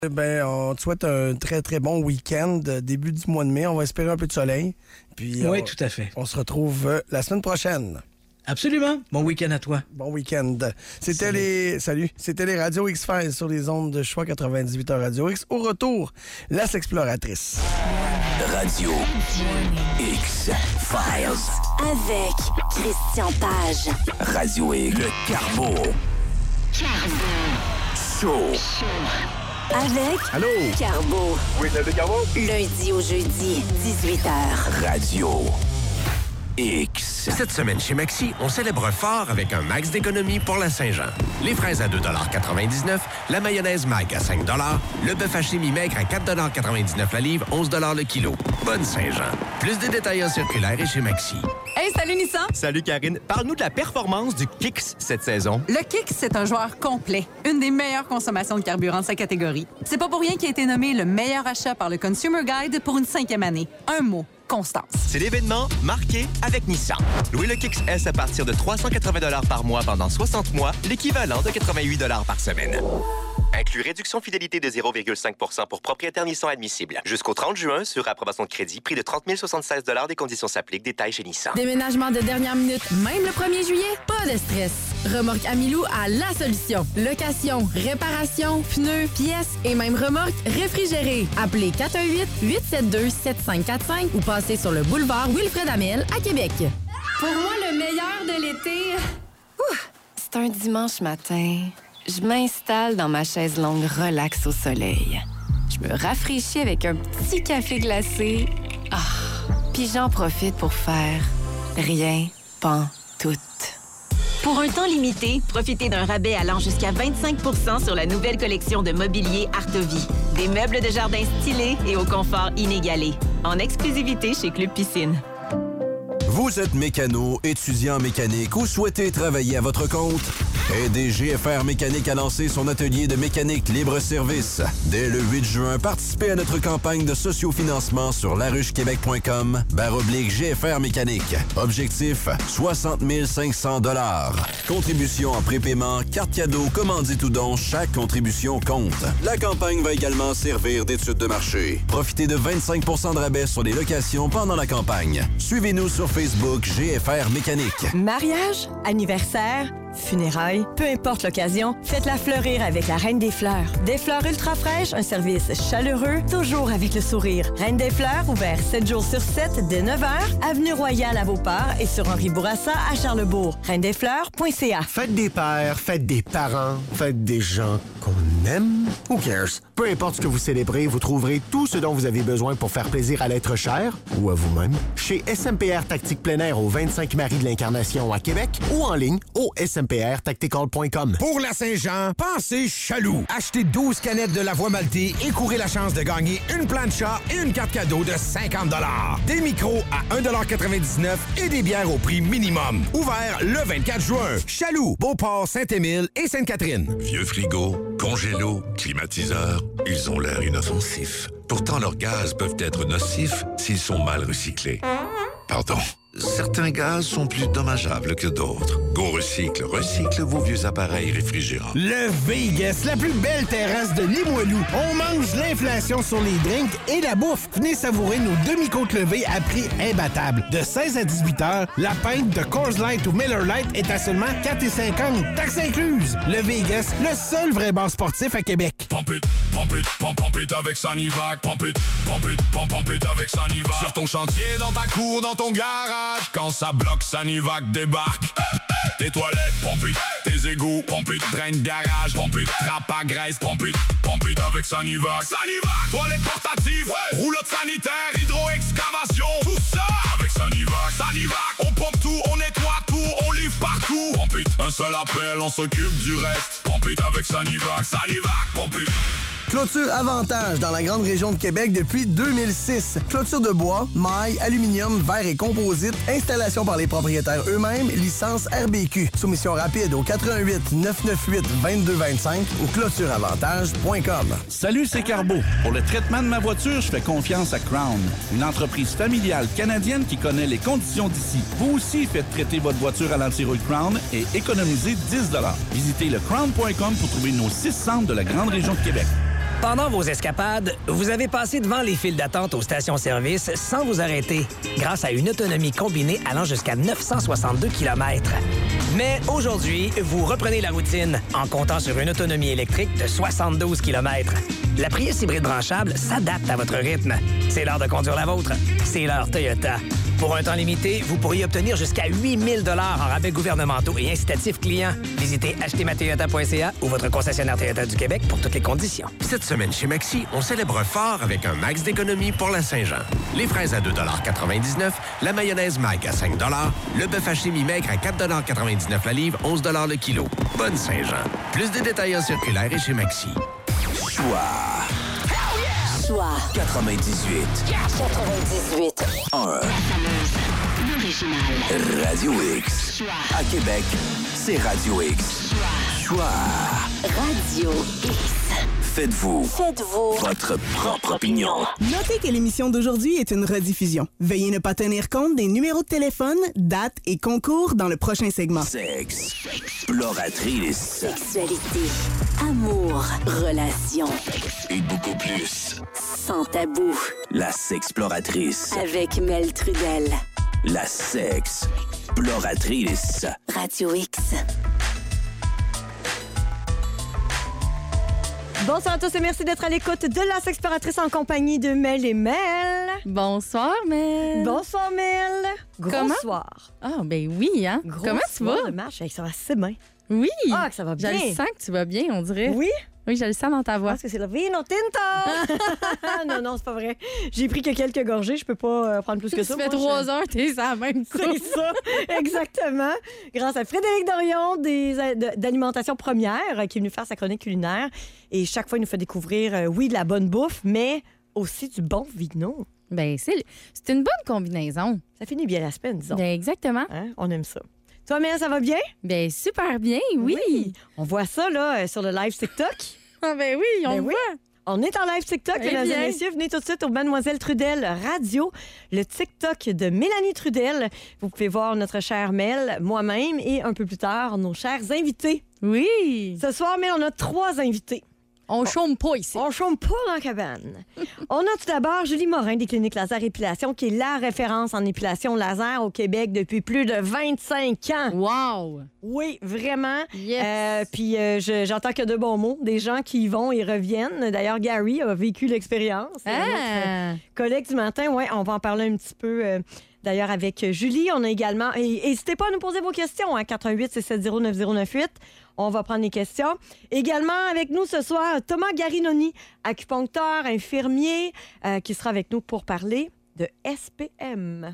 On te souhaite un très, très bon week-end, début du mois de mai. On va espérer un peu de soleil. Puis, oui, tout à fait. On se retrouve la semaine prochaine. Absolument. Bon week-end à toi. Bon week-end. C'était les Radio X-Files sur les ondes de Choix 98 Radio X. Au retour, L'As Exploratrice. Radio X-Files. Avec Christian Page. Radio X. Le Carbo. Show. Avec Allô? Carbo. Oui, c'est Carbo. Lundi au jeudi, 18h. Radio X. Cette semaine chez Maxi, on célèbre fort avec un max d'économie pour la Saint-Jean. Les fraises à 2,99 $, la mayonnaise Mag à 5 $, le bœuf haché mi-maigre à 4,99 $ la livre, 11 $ le kilo. Bonne Saint-Jean. Plus de détails en circulaire et chez Maxi. Hey, salut Nissan! Salut Karine. Parle-nous de la performance du Kicks cette saison. Le Kicks, c'est un joueur complet. Une des meilleures consommations de carburant de sa catégorie. C'est pas pour rien qu'il a été nommé le meilleur achat par le Consumer Guide pour une 5e année. Un mot. Constance. C'est l'événement marqué avec Nissan. Louez le Kicks S à partir de 380 $ par mois pendant 60 mois, l'équivalent de 88 $ par semaine. Inclut réduction fidélité de 0,5 % pour propriétaire Nissan admissible. Jusqu'au 30 juin, sur approbation de crédit, prix de 30 076 $. Des conditions s'appliquent. Détails chez Nissan. Déménagement de dernière minute, même le 1er juillet? Pas de stress. Remorque Amilou a la solution. Location, réparation, pneus, pièces et même remorque réfrigérée. Appelez 418-872-7545 ou passez sur le boulevard Wilfred Amel à Québec. Pour moi, le meilleur de l'été, c'est un dimanche matin. Je m'installe dans ma chaise longue relax au soleil. Je me rafraîchis avec un petit café glacé. Puis j'en profite pour faire rien pantoute. Pour un temps limité, profitez d'un rabais allant jusqu'à 25 % sur la nouvelle collection de mobilier Artovie. Des meubles de jardin stylés et au confort inégalé. En exclusivité chez Club Piscine. Vous êtes mécano, étudiant en mécanique ou souhaitez travailler à votre compte? Aidez GFR Mécanique à lancer son atelier de mécanique libre-service. Dès le 8 juin, participez à notre campagne de sociofinancement sur laruchequebec.com/GFR Mécanique. Objectif, 60 500 $. Contribution en prépaiement, carte cadeau, commandite ou don, chaque contribution compte. La campagne va également servir d'étude de marché. Profitez de 25 % de rabais sur les locations pendant la campagne. Suivez-nous sur Facebook GFR Mécanique. Mariage, anniversaire, funérailles, peu importe l'occasion, faites-la fleurir avec la Reine des Fleurs. Des fleurs ultra fraîches, un service chaleureux, toujours avec le sourire. Reine des Fleurs, ouvert 7 jours sur 7 dès 9h, avenue Royale à Beauport et sur Henri Bourassa à Charlesbourg. reine-des-fleurs.ca. Faites des pères, faites des parents, faites des gens qu'on aime. Who cares? Peu importe ce que vous célébrez, vous trouverez tout ce dont vous avez besoin pour faire plaisir à l'être cher ou à vous-même chez SMPR Tactique plein air au 25 Marie de l'Incarnation à Québec ou en ligne au smprtactical.com. Pour la Saint-Jean, pensez Chaloux. Achetez 12 canettes de la voie maltée et courez la chance de gagner une plancha et une carte cadeau de 50 $. Des micros à 1,99 $ et des bières au prix minimum. Ouvert le 24 juin. Chaloux, Beauport, Saint-Émile et Sainte-Catherine. Vieux frigo, congélo, climatiseur, ils ont l'air inoffensifs. Pourtant, leurs gaz peuvent être nocifs s'ils sont mal recyclés. Pardon. Certains gaz sont plus dommageables que d'autres. Go Recycle. Recycle vos vieux appareils réfrigérants. Le Vegas, la plus belle terrasse de Limoilou. On mange l'inflation sur les drinks et la bouffe. Venez savourer nos demi-côtes levées à prix imbattable. De 16 à 18 heures, la pinte de Coors Light ou Miller Lite est à seulement 4,50 $. Taxes incluses. Le Vegas, le seul vrai bar sportif à Québec. Pump it avec Sanivac. Pump it avec Sanivac. Sur ton chantier, dans ta cour, dans ton garage. Quand ça bloque, Sanivac débarque. Tes toilettes, pompe it. Tes égouts, pompe it. Drain de garage, pompe it. Trappe à graisse, pompe it avec Sanivac. Sanivac, toilettes portatives, roulotte sanitaire, hydro-excavation, tout ça avec Sanivac. Sanivac, on pompe tout, on nettoie tout, on livre partout. Pompe it, un seul appel, on s'occupe du reste. Pompe it avec Sanivac. Sanivac, pompe it. Clôture Avantage dans la grande région de Québec depuis 2006. Clôture de bois, maille, aluminium, verre et composite. Installation par les propriétaires eux-mêmes. Licence RBQ. Soumission rapide au 88 998 2225 ou clôtureavantage.com. Salut, c'est Carbo. Pour le traitement de ma voiture, je fais confiance à Crown, une entreprise familiale canadienne qui connaît les conditions d'ici. Vous aussi faites traiter votre voiture à l'anti-rouille Crown et économisez 10 $. Visitez le crown.com pour trouver nos 6 centres de la grande région de Québec. Pendant vos escapades, vous avez passé devant les files d'attente aux stations-service sans vous arrêter, grâce à une autonomie combinée allant jusqu'à 962 km. Mais aujourd'hui, vous reprenez la routine en comptant sur une autonomie électrique de 72 km. La Prius hybride branchable s'adapte à votre rythme. C'est l'heure de conduire la vôtre. C'est l'heure Toyota. Pour un temps limité, vous pourriez obtenir jusqu'à 8 000 $ en rabais gouvernementaux et incitatifs clients. Visitez achetezmatoyota.ca ou votre concessionnaire Toyota du Québec pour toutes les conditions. Cette semaine chez Maxi, on célèbre fort avec un max d'économie pour la Saint-Jean. Les fraises à 2,99 $, la mayonnaise Mag à 5 $, le bœuf haché mi-maigre à 4,99 $ la livre, 11 $ le kilo. Bonne Saint-Jean. Plus de détails en circulaire et chez Maxi. Choix. Choix 98. 98. 1. L'original. Radio X. À Québec, c'est Radio X. Choix. Radio X. Faites-vous votre propre opinion. Notez que l'émission d'aujourd'hui est une rediffusion. Veuillez ne pas tenir compte des numéros de téléphone, dates et concours dans le prochain segment. Sexe. Exploratrice. Sexualité. Amour. Relations. Et beaucoup plus. Sans tabou. La sexploratrice. Avec Mel Trudel. La sexploratrice. Radio X. Bonsoir à tous et merci d'être à l'écoute de la Sexploratrice en compagnie de Mel et Mel. Bonsoir, Mel. Bonsoir, Mel. Comment? Soir. Ah, ben oui, hein? Gros Comment tu soir vas? de marche. Ça va assez bien. Oui. Ah, que ça va bien. Je le sens que tu vas bien, on dirait. Oui? Oui, je le sens dans ta voix. Parce que c'est le vino tinto! non, c'est pas vrai. J'ai pris que quelques gorgées. Je peux pas prendre plus que ça. Ça fait 3 heures, t'es à la même coupe. C'est ça, exactement. Grâce à Frédéric Dorion d'Alimentation Première qui est venu faire sa chronique culinaire. Et chaque fois, il nous fait découvrir, oui, de la bonne bouffe, mais aussi du bon vino. Ben, c'est une bonne combinaison. Ça finit bien la semaine, disons. Ben, exactement. Hein? On aime ça. Toi, Mel, ça va bien? Ben, super bien, oui. On voit ça, là, sur le live TikTok. Ah, ben oui, on le voit. On est en live TikTok, mesdames et messieurs. Venez tout de suite au Mademoiselle Trudel Radio, le TikTok de Mélanie Trudel. Vous pouvez voir notre chère Mel, moi-même et un peu plus tard, nos chers invités. Oui. Ce soir, Mel, on a 3 invités. On chôme pas ici. On chôme pas dans la cabane. On a tout d'abord Julie Morin des Cliniques Laser Épilation, qui est la référence en épilation laser au Québec depuis plus de 25 ans. Wow! Oui, vraiment. Yes. Puis j'entends que de bons mots. Des gens qui y vont et reviennent. D'ailleurs, Gary a vécu l'expérience. Ah! Notre collègue du matin, ouais, on va en parler un petit peu... D'ailleurs, avec Julie, on a également... Et n'hésitez pas à nous poser vos questions, hein, 88-670-9098. On va prendre les questions. Également avec nous ce soir, Thomas Garinoni, acupuncteur, infirmier, qui sera avec nous pour parler de SPM.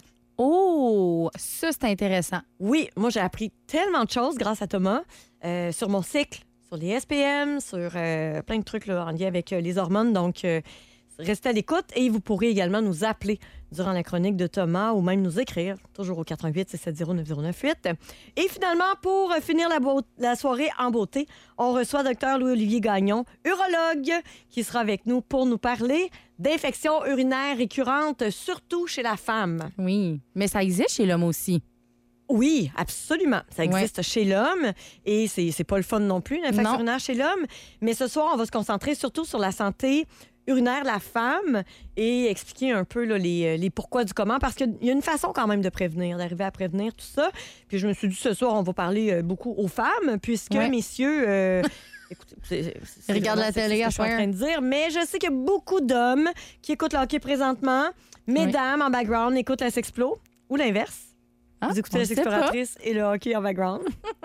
Oh, ça, c'est intéressant. Oui, moi, j'ai appris tellement de choses grâce à Thomas sur mon cycle, sur les SPM, sur plein de trucs là, en lien avec les hormones. Donc, restez à l'écoute et vous pourrez également nous appeler durant la chronique de Thomas ou même nous écrire, toujours au 88-670-9098. Et finalement, pour finir la soirée en beauté, on reçoit Dr Louis-Olivier Gagnon, urologue, qui sera avec nous pour nous parler d'infections urinaires récurrentes, surtout chez la femme. Oui, mais ça existe chez l'homme aussi. Oui, absolument. Ça existe chez l'homme et c'est pas le fun non plus, l'infection urinaire chez l'homme. Mais ce soir, on va se concentrer surtout sur la santé urinaire de la femme et expliquer un peu là, les pourquoi du comment, parce qu'il y a une façon quand même de prévenir, d'arriver à prévenir tout ça. Puis je me suis dit, ce soir, on va parler beaucoup aux femmes, puisque, messieurs... écoutez, regarde la télé, je suis en train de dire, mais je sais qu'il y a beaucoup d'hommes qui écoutent le hockey présentement. Mesdames, en background, écoutent la Sexplo, ou l'inverse. Vous écoutez la Sexploratrice et le hockey en background.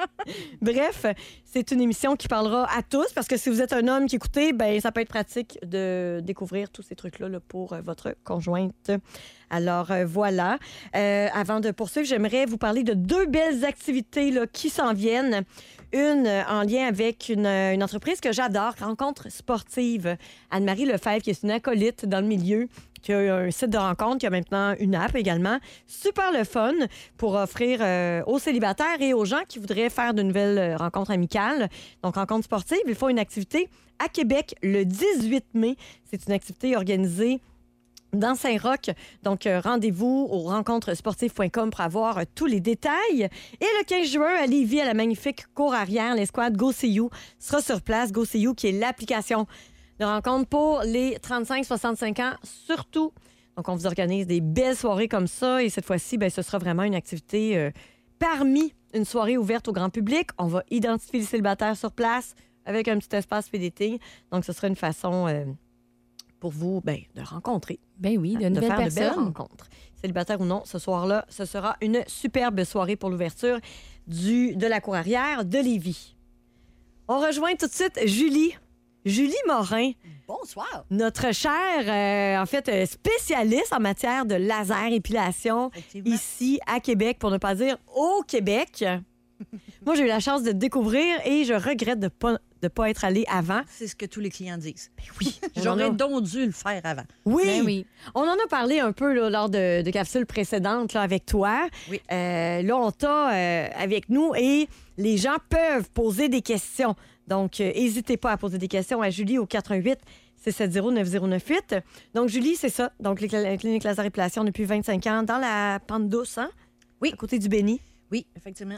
Bref, c'est une émission qui parlera à tous, parce que si vous êtes un homme qui écoutez, ben ça peut être pratique de découvrir tous ces trucs-là là, pour votre conjointe. Alors, voilà. Avant de poursuivre, j'aimerais vous parler de 2 belles activités là, qui s'en viennent. Une en lien avec une entreprise que j'adore, Rencontre sportive. Anne-Marie Lefebvre, qui est une acolyte dans le milieu, qui a un site de rencontre, qui a maintenant une app également. Super le fun pour offrir aux célibataires et aux gens qui voudraient faire de nouvelles rencontres amicales. Donc, rencontre sportive, il faut une activité à Québec le 18 mai. C'est une activité organisée dans Saint-Roch. Donc, rendez-vous au rencontresportive.com pour avoir tous les détails. Et le 15 juin, à Lévis, à la magnifique cour arrière, l'escouade Go See You sera sur place. Go See You, qui est l'application de rencontre pour les 35-65 ans, surtout. Donc, on vous organise des belles soirées comme ça. Et cette fois-ci, ce sera vraiment une activité parmi une soirée ouverte au grand public. On va identifier les célibataires sur place avec un petit espace speed dating. Donc, ce sera une façon pour vous de rencontrer. Ben oui, de nouvelles faire personnes. de belles rencontres. Célibataire ou non, ce soir-là, ce sera une superbe soirée pour l'ouverture de la cour arrière de Lévis. On rejoint tout de suite Julie Morin. Bonsoir. Notre chère, spécialiste en matière de laser épilation ici à Québec, pour ne pas dire au Québec. Moi, j'ai eu la chance de te découvrir et je regrette de pas être allée avant. C'est ce que tous les clients disent. Oui. J'aurais donc dû le faire avant. Oui. Ben oui. On en a parlé un peu là, lors de capsules précédentes là, avec toi. Oui. Là, on t'a avec nous et les gens peuvent poser des questions. Donc, n'hésitez pas à poser des questions à Julie au 418-670-9098. Donc, Julie, c'est ça. Donc, la clinique laser épilation depuis 25 ans dans la Pente Douce, hein? Oui. À côté du Béni. Oui, effectivement.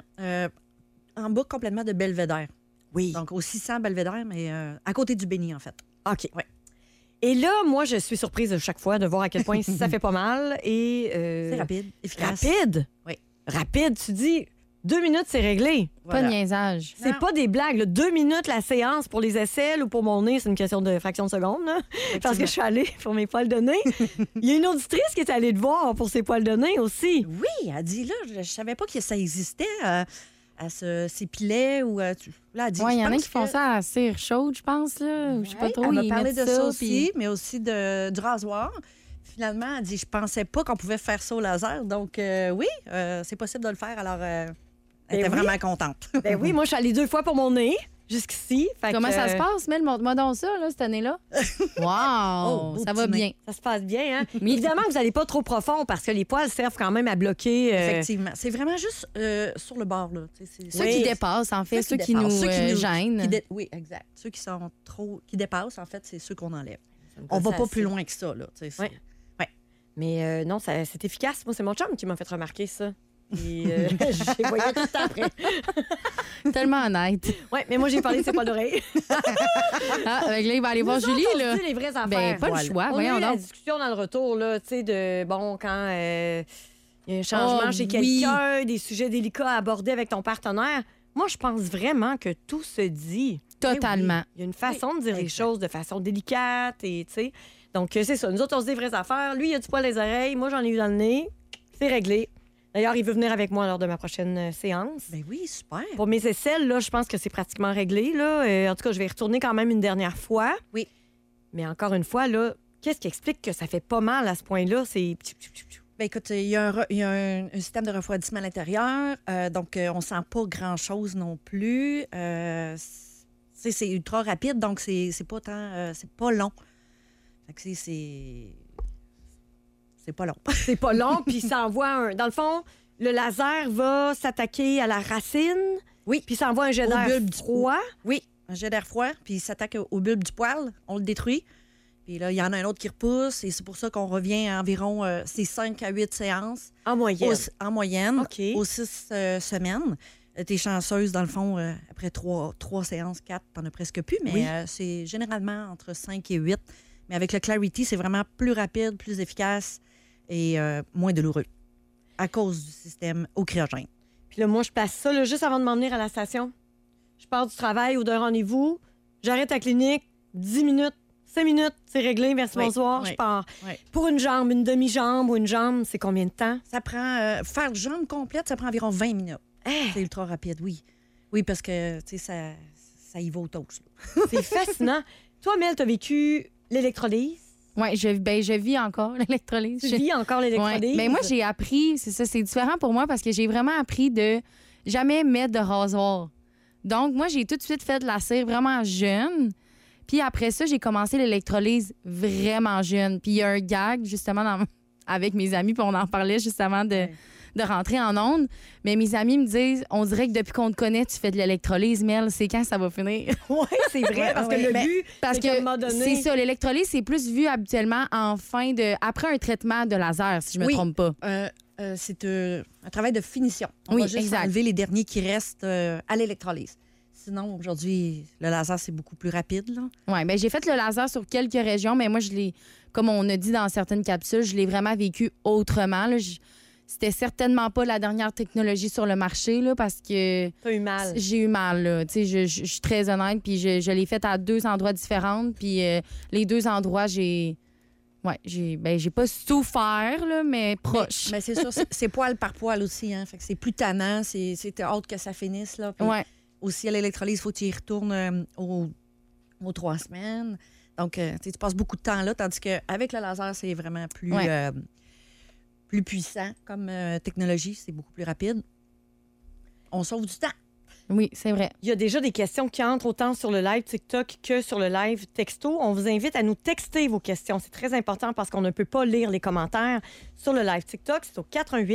En bas complètement de Belvédère. Oui. Donc, au 600 Belvédère, mais à côté du Béni, en fait. OK. Ouais. Et là, moi, je suis surprise à chaque fois de voir à quel point ça fait pas mal. Et c'est rapide, efficace. Rapide? Oui. Rapide, tu dis 2 minutes, c'est réglé. Pas de niaisage. C'est pas des blagues. Là. 2 minutes la séance pour les aisselles ou pour mon nez, c'est une question de fraction de seconde. Là. Parce que je suis allée pour mes poils de nez. Il y a une auditrice qui est allée te voir pour ses poils de nez aussi. Oui, elle dit là, je savais pas que ça existait à s'épiler ou là, elle dit. Oui, il y en a qui font ça à cire chaude, je pense. Là. Je sais pas trop. Elle m'a ils parlé de mettent ça aussi, puis- mais aussi du rasoir. Finalement, elle dit, je pensais pas qu'on pouvait faire ça au laser. Donc, oui, c'est possible de le faire. Alors, elle était vraiment contente. Ben oui, moi, je suis allée 2 fois pour mon nez, jusqu'ici. Fait Comment que, ça se passe, Mel? Montre-moi donc ça, là, cette année-là. Wow! beau Ça va petit nez. bien. Ça se passe bien, hein? Mais évidemment, vous n'allez pas trop profond parce que les poils servent quand même à bloquer. Effectivement. C'est vraiment juste sur le bord, là. Ceux qui dépassent, en fait, ceux qui nous gênent. Oui, exact. Ceux qui sont qui dépassent, en fait, c'est ceux qu'on enlève. On va pas plus loin que ça, là. Ouais. Mais non, c'est efficace. Moi, c'est mon chum qui m'a fait remarquer ça. Et j'ai voyé tout le temps après. Tellement honnête. Oui, mais moi, j'ai parlé de ses poils d'oreille. Là, il va aller voir Nous Julie. autres, on Là. se dit les vraies affaires. Ben, pas le choix. On a Voyons eu la donc. discussion dans le retour, là, tu sais, de, bon, quand il y a un changement Oh, chez oui. quelqu'un, des sujets délicats à aborder avec ton partenaire. Moi, je pense vraiment que tout se dit. Totalement. Il y a une façon de dire les choses de façon délicate et, tu sais. Donc, c'est ça. Nous autres, on se dit les vraies affaires. Lui, il a du poil dans les oreilles. Moi, j'en ai eu dans le nez. C'est réglé. D'ailleurs, il veut venir avec moi lors de ma prochaine séance. Ben oui, super. Pour mes aisselles, là, je pense que c'est pratiquement réglé. Là. En tout cas, je vais y retourner quand même une dernière fois. Oui. Mais encore une fois, là, qu'est-ce qui explique que ça fait pas mal à ce point-là? C'est... Ben écoute, il y a un système de refroidissement à l'intérieur, donc on sent pas grand-chose non plus. C'est ultra rapide, donc c'est pas tant, c'est pas long. Fait que c'est pas long. C'est pas long, puis ça envoie un... Dans le fond, le laser va s'attaquer à la racine. Oui. Puis ça envoie un jet d'air froid. Oui, un jet d'air froid, puis il s'attaque au bulbe du poil, on le détruit. Puis là, il y en a un autre qui repousse, et c'est pour ça qu'on revient à environ 5 à 8 séances. En moyenne. En moyenne, OK. aux 6 semaines. T'es chanceuse, dans le fond, après 3 séances, 4, t'en as presque plus, mais Oui. c'est généralement entre 5 et 8. Mais avec le Clarity, c'est vraiment plus rapide, plus efficace et moins douloureux à cause du système au cryogène. Puis là, moi, je place ça là, juste avant de m'en venir à la station. Je pars du travail ou d'un rendez-vous, j'arrête à la clinique, 10 minutes, 5 minutes, c'est réglé, merci, Oui, bonsoir, oui, je pars. oui. Pour une jambe, une demi-jambe ou une jambe, c'est combien de temps? Ça prend... faire jambe complète, ça prend environ 20 minutes. C'est ultra rapide, oui. Oui, parce que, tu sais, ça y va au toast. là. C'est fascinant. Toi, Mel, t'as vécu l'électrolyse? Oui, je vis encore l'électrolyse. Tu vis encore l'électrolyse? Ouais. Mais moi, j'ai appris, c'est ça, c'est différent pour moi parce que j'ai vraiment appris de jamais mettre de rasoir. Donc, moi, j'ai tout de suite fait de la cire vraiment jeune. Puis après ça, j'ai commencé l'électrolyse vraiment jeune. Puis il y a un gag, justement, avec mes amis, puis on en parlait justement de rentrer en onde. Mais mes amis me disent, on dirait que depuis qu'on te connaît, tu fais de l'électrolyse, Mel. C'est quand ça va finir? Oui, c'est vrai, parce que le but, parce c'est qu'à un moment que donné... c'est ça, l'électrolyse, c'est plus vu habituellement après un traitement de laser, si je me trompe pas. C'est un travail de finition. On Oui, va juste exact. enlever les derniers qui restent à l'électrolyse. Sinon, aujourd'hui, le laser, c'est beaucoup plus rapide. Oui, bien, j'ai fait le laser sur quelques régions, mais moi, je l'ai, comme on a dit dans certaines capsules, je l'ai vraiment vécu autrement. Là. C'était certainement pas la dernière technologie sur le marché, là, parce que... T'as eu mal. J'ai eu mal, là. Tu sais, je suis très honnête, puis je l'ai fait à 2 endroits différents, puis les 2 endroits, j'ai pas souffert, là, mais proche. Mais c'est sûr, c'est poil par poil aussi, hein. Fait que c'est plus tannant, c'est hâte que ça finisse, là. Puis aussi, à l'électrolyse, il faut que tu y retournes aux 3 semaines. Donc, tu passes beaucoup de temps là, tandis qu'avec le laser, c'est vraiment plus puissant comme technologie. C'est beaucoup plus rapide. On sauve du temps. Oui, c'est vrai. Il y a déjà des questions qui entrent autant sur le live TikTok que sur le live texto. On vous invite à nous texter vos questions. C'est très important parce qu'on ne peut pas lire les commentaires sur le live TikTok. C'est au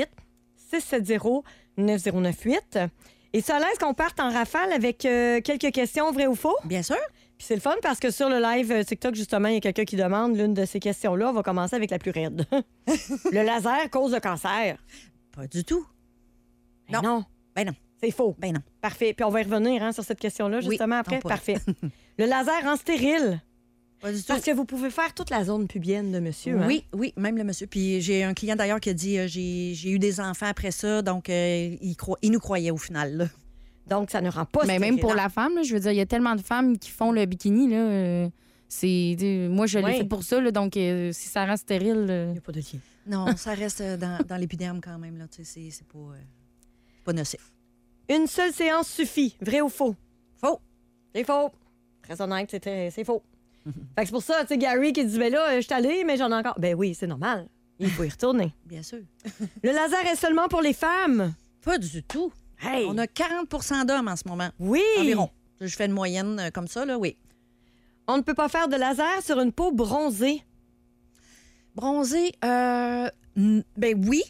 418-670-9098. Et ça laisse qu'on parte en rafale avec quelques questions vraies ou faux? Bien sûr. Puis c'est le fun parce que sur le live TikTok, justement, il y a quelqu'un qui demande l'une de ces questions-là. On va commencer avec la plus raide. Le laser cause le cancer? Pas du tout. Ben non. Ben non. C'est faux. Ben non. Parfait. Puis on va y revenir sur cette question-là, justement, après. non, pas. Parfait. Le laser rend stérile? Pas du tout. Parce que vous pouvez faire toute la zone pubienne de monsieur. Oui, oui, même le monsieur. Puis j'ai un client d'ailleurs qui a dit j'ai eu des enfants après ça, donc il nous croyait au final. Là. Donc ça ne rend pas stérile. Mais même pour la femme, là, je veux dire, il y a tellement de femmes qui font le bikini. Là, moi, je l'ai fait pour ça. Là, donc si ça rend stérile. Il n'y a pas de lien. Non, ça reste dans l'épiderme quand même. Là, c'est pas nocif. Une seule séance suffit. Vrai ou faux? Faux. C'est faux. Très honnête, c'est faux. Fait que c'est pour ça, tu sais, Gary qui dit, ben là, je suis allé, mais j'en ai encore. Ben oui, c'est normal. Il faut y retourner. Bien sûr. Le laser est seulement pour les femmes? Pas du tout. Hey. On a 40 d'hommes en ce moment. Oui. Environ. Je fais une moyenne comme ça, là, oui. On ne peut pas faire de laser sur une peau bronzée? Bronzée, ben oui.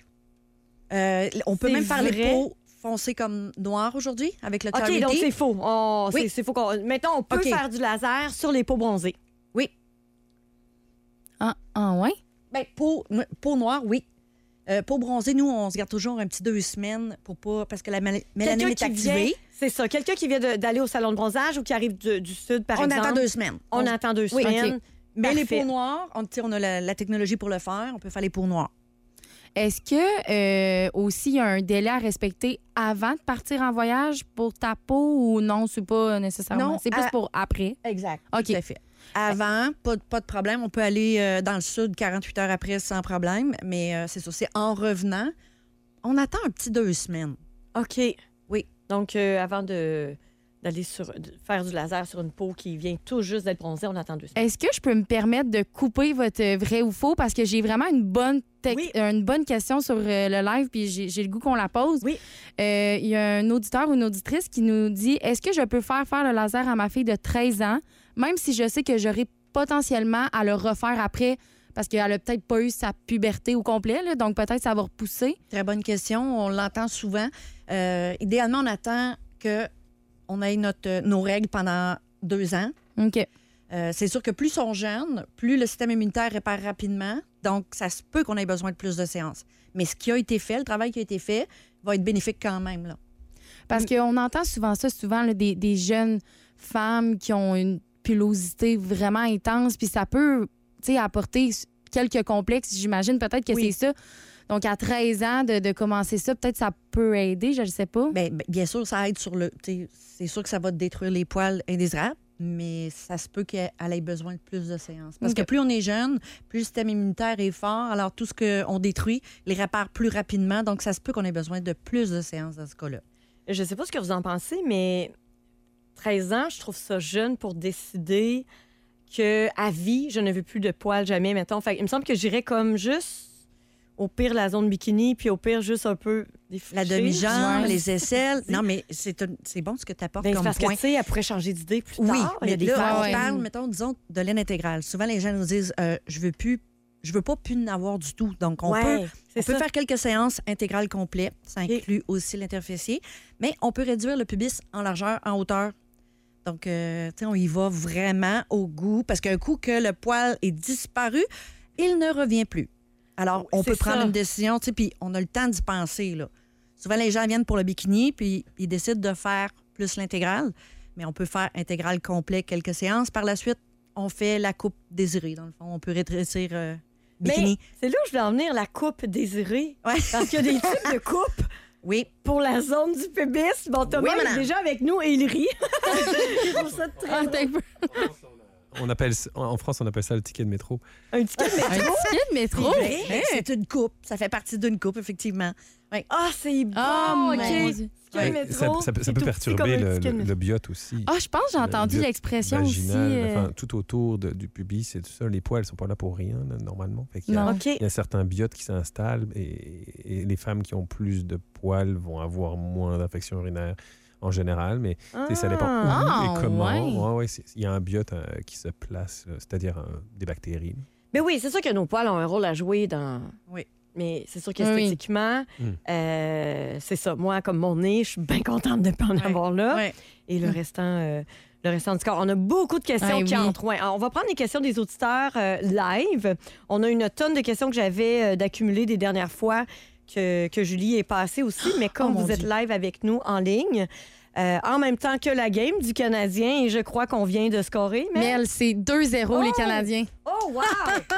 On peut même faire les peaux foncées comme noires aujourd'hui avec le Clarity. OK, donc c'est faux. Oui. C'est faux. Mettons, on peut faire du laser sur les peaux bronzées. Oui. Ah ouais? Ben, peau noire, oui. Peau bronzée, nous, on se garde toujours un petit 2 semaines pour pas... Parce que la mélanine est activée. C'est ça. Quelqu'un qui vient d'aller au salon de bronzage ou qui arrive du sud, par exemple. On attend 2 semaines. On attend 2 semaines. Okay. Mais les peaux noires, on a la technologie pour le faire. On peut faire les peaux noires. Est-ce que aussi il y a un délai à respecter avant de partir en voyage pour ta peau ou non, c'est pas nécessairement? Non, c'est plus pour après? Exact. OK. Tout à fait. Avant, pas de problème. On peut aller dans le sud 48 heures après sans problème. Mais c'est ça, c'est en revenant. On attend un petit 2 semaines. OK. Oui. Donc, avant d'aller faire du laser sur une peau qui vient tout juste d'être bronzée, on attend 2 semaines. Est-ce que je peux me permettre de couper votre vrai ou faux? Parce que j'ai vraiment une bonne question sur le live, puis j'ai le goût qu'on la pose. Oui. Il y a un auditeur ou une auditrice qui nous dit « Est-ce que je peux faire le laser à ma fille de 13 ans, même si je sais que j'aurai potentiellement à le refaire après, parce qu'elle a peut-être pas eu sa puberté au complet, là, donc peut-être ça va repousser? » Très bonne question. On l'entend souvent. Idéalement, on attend qu'on ait nos règles pendant 2 ans. OK. C'est sûr que plus ils sont jeunes, plus le système immunitaire répare rapidement. Donc, ça se peut qu'on ait besoin de plus de séances. Mais ce qui a été fait, le travail qui a été fait, va être bénéfique quand même. Là. Parce qu'on entend souvent là, des jeunes femmes qui ont une pilosité vraiment intense, puis ça peut apporter quelques complexes. J'imagine peut-être que c'est ça. Donc, à 13 ans, de commencer ça, peut-être ça peut aider, je ne sais pas. Bien sûr, ça aide sur le... C'est sûr que ça va détruire les poils indésirables, mais ça se peut qu'elle ait besoin de plus de séances. Parce que plus on est jeune, plus le système immunitaire est fort, alors tout ce qu'on détruit les répare plus rapidement, donc ça se peut qu'on ait besoin de plus de séances dans ce cas-là. Je ne sais pas ce que vous en pensez, mais 13 ans, je trouve ça jeune pour décider qu'à vie, je ne veux plus de poils jamais, mettons. Fait, il me semble que j'irais comme juste... Au pire, la zone bikini, puis au pire, juste un peu défriché. La demi-jambe, les aisselles. Non, mais c'est bon ce que tu apportes comme parce point. que, tu sais, elle pourrait changer d'idée plus tard. Oui, mais il y a là, on parle, mettons, disons, de laine intégrale. Souvent, les gens nous disent je veux pas plus n'avoir du tout. Donc, on peut faire quelques séances intégrales complètes. Ça inclut aussi l'interfessier. Mais on peut réduire le pubis en largeur, en hauteur. Donc, tu sais, on y va vraiment au goût. Parce qu'un coup que le poil est disparu, il ne revient plus. Alors, on peut prendre une décision, tu sais, puis on a le temps d'y penser, là. Souvent, les gens viennent pour le bikini, puis ils décident de faire plus l'intégrale. mais on peut faire intégral complet quelques séances. Par la suite, on fait la coupe désirée. Dans le fond, on peut rétrécir bikini. Mais c'est là où je vais en venir, la coupe désirée. Ouais. Parce qu'il y a des types de coupes. Oui. Pour la zone du pubis. Bon, Thomas est déjà avec nous et il rit. Il trouve ça très drôle. En France, on appelle ça le ticket de métro. Un ticket de métro? Un ticket de métro? C'est une coupe. Ça fait partie d'une coupe, effectivement. Ouais. Ah, c'est bon! Oh, OK. Ouais. Ça peut perturber le biote aussi. Ah, je pense que j'ai entendu biote l'expression vaginal, aussi. enfin, tout autour du pubis et tout ça. Les poils ne sont pas là pour rien, là, normalement. Fait qu'il y a, Non. il y a certains biotes qui s'installent et les femmes qui ont plus de poils vont avoir moins d'infections urinaires en général, mais ça dépend où et comment. Ouais, il y a un biote qui se place, c'est-à-dire des bactéries. Mais oui, c'est sûr que nos poils ont un rôle à jouer dans... Oui. Mais c'est sûr qu'esthétiquement, c'est ça. Moi, comme mon nez, je suis bien contente de ne pas en avoir là. Ouais. Et le restant du corps. On a beaucoup de questions qui entrent. Ouais. Alors, on va prendre les questions des auditeurs live. On a une tonne de questions que j'avais d'accumuler des dernières fois que Julie est passée aussi. Mais comme vous êtes live avec nous en ligne, en même temps que la game du Canadien, et je crois qu'on vient de scorer. Mais c'est 2-0 les Canadiens. Oh, wow!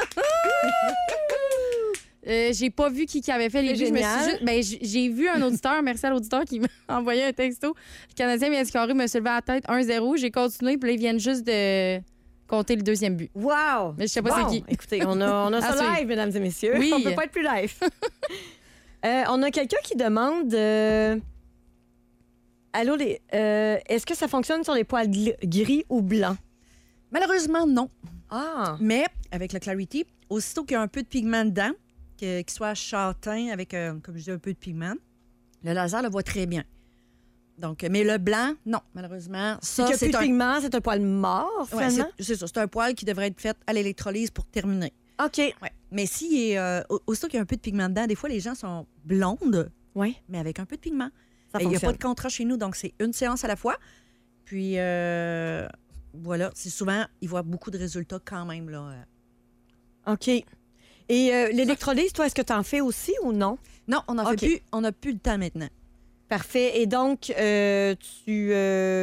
J'ai pas vu qui avait fait les buts. J'ai vu un auditeur, merci à l'auditeur qui m'a envoyé un texto. Le Canadien vient de scorer, me levé à la tête 1-0. J'ai continué, puis là, ils viennent juste de compter le deuxième but. Wow! Mais je sais pas c'est qui. Écoutez, on a ça live, mesdames et messieurs. Oui. On peut pas être plus live. On a quelqu'un qui demande... Allô, est-ce que ça fonctionne sur les poils gris ou blancs? Malheureusement, non. Ah! Mais avec le Clarity, aussitôt qu'il y a un peu de pigment dedans, qu'il soit châtain avec, comme je dis, un peu de pigment, le laser le voit très bien. Donc, mais le blanc, non, malheureusement. Ça, c'est plus de pigment, c'est un poil mort, finalement? Ouais, c'est ça. C'est un poil qui devrait être fait à l'électrolyse pour terminer. OK. Ouais. Mais aussitôt qu'il y a un peu de pigment dedans, des fois, les gens sont blondes, mais avec un peu de pigment. Il n'y a pas de contrat chez nous, donc c'est une séance à la fois. Puis, voilà, c'est souvent, ils voient beaucoup de résultats quand même, là. OK. Et l'électrolyse, toi, est-ce que tu en fais aussi ou non? Non, on n'en fait plus. On n'a plus le temps maintenant. Parfait. Et donc, tu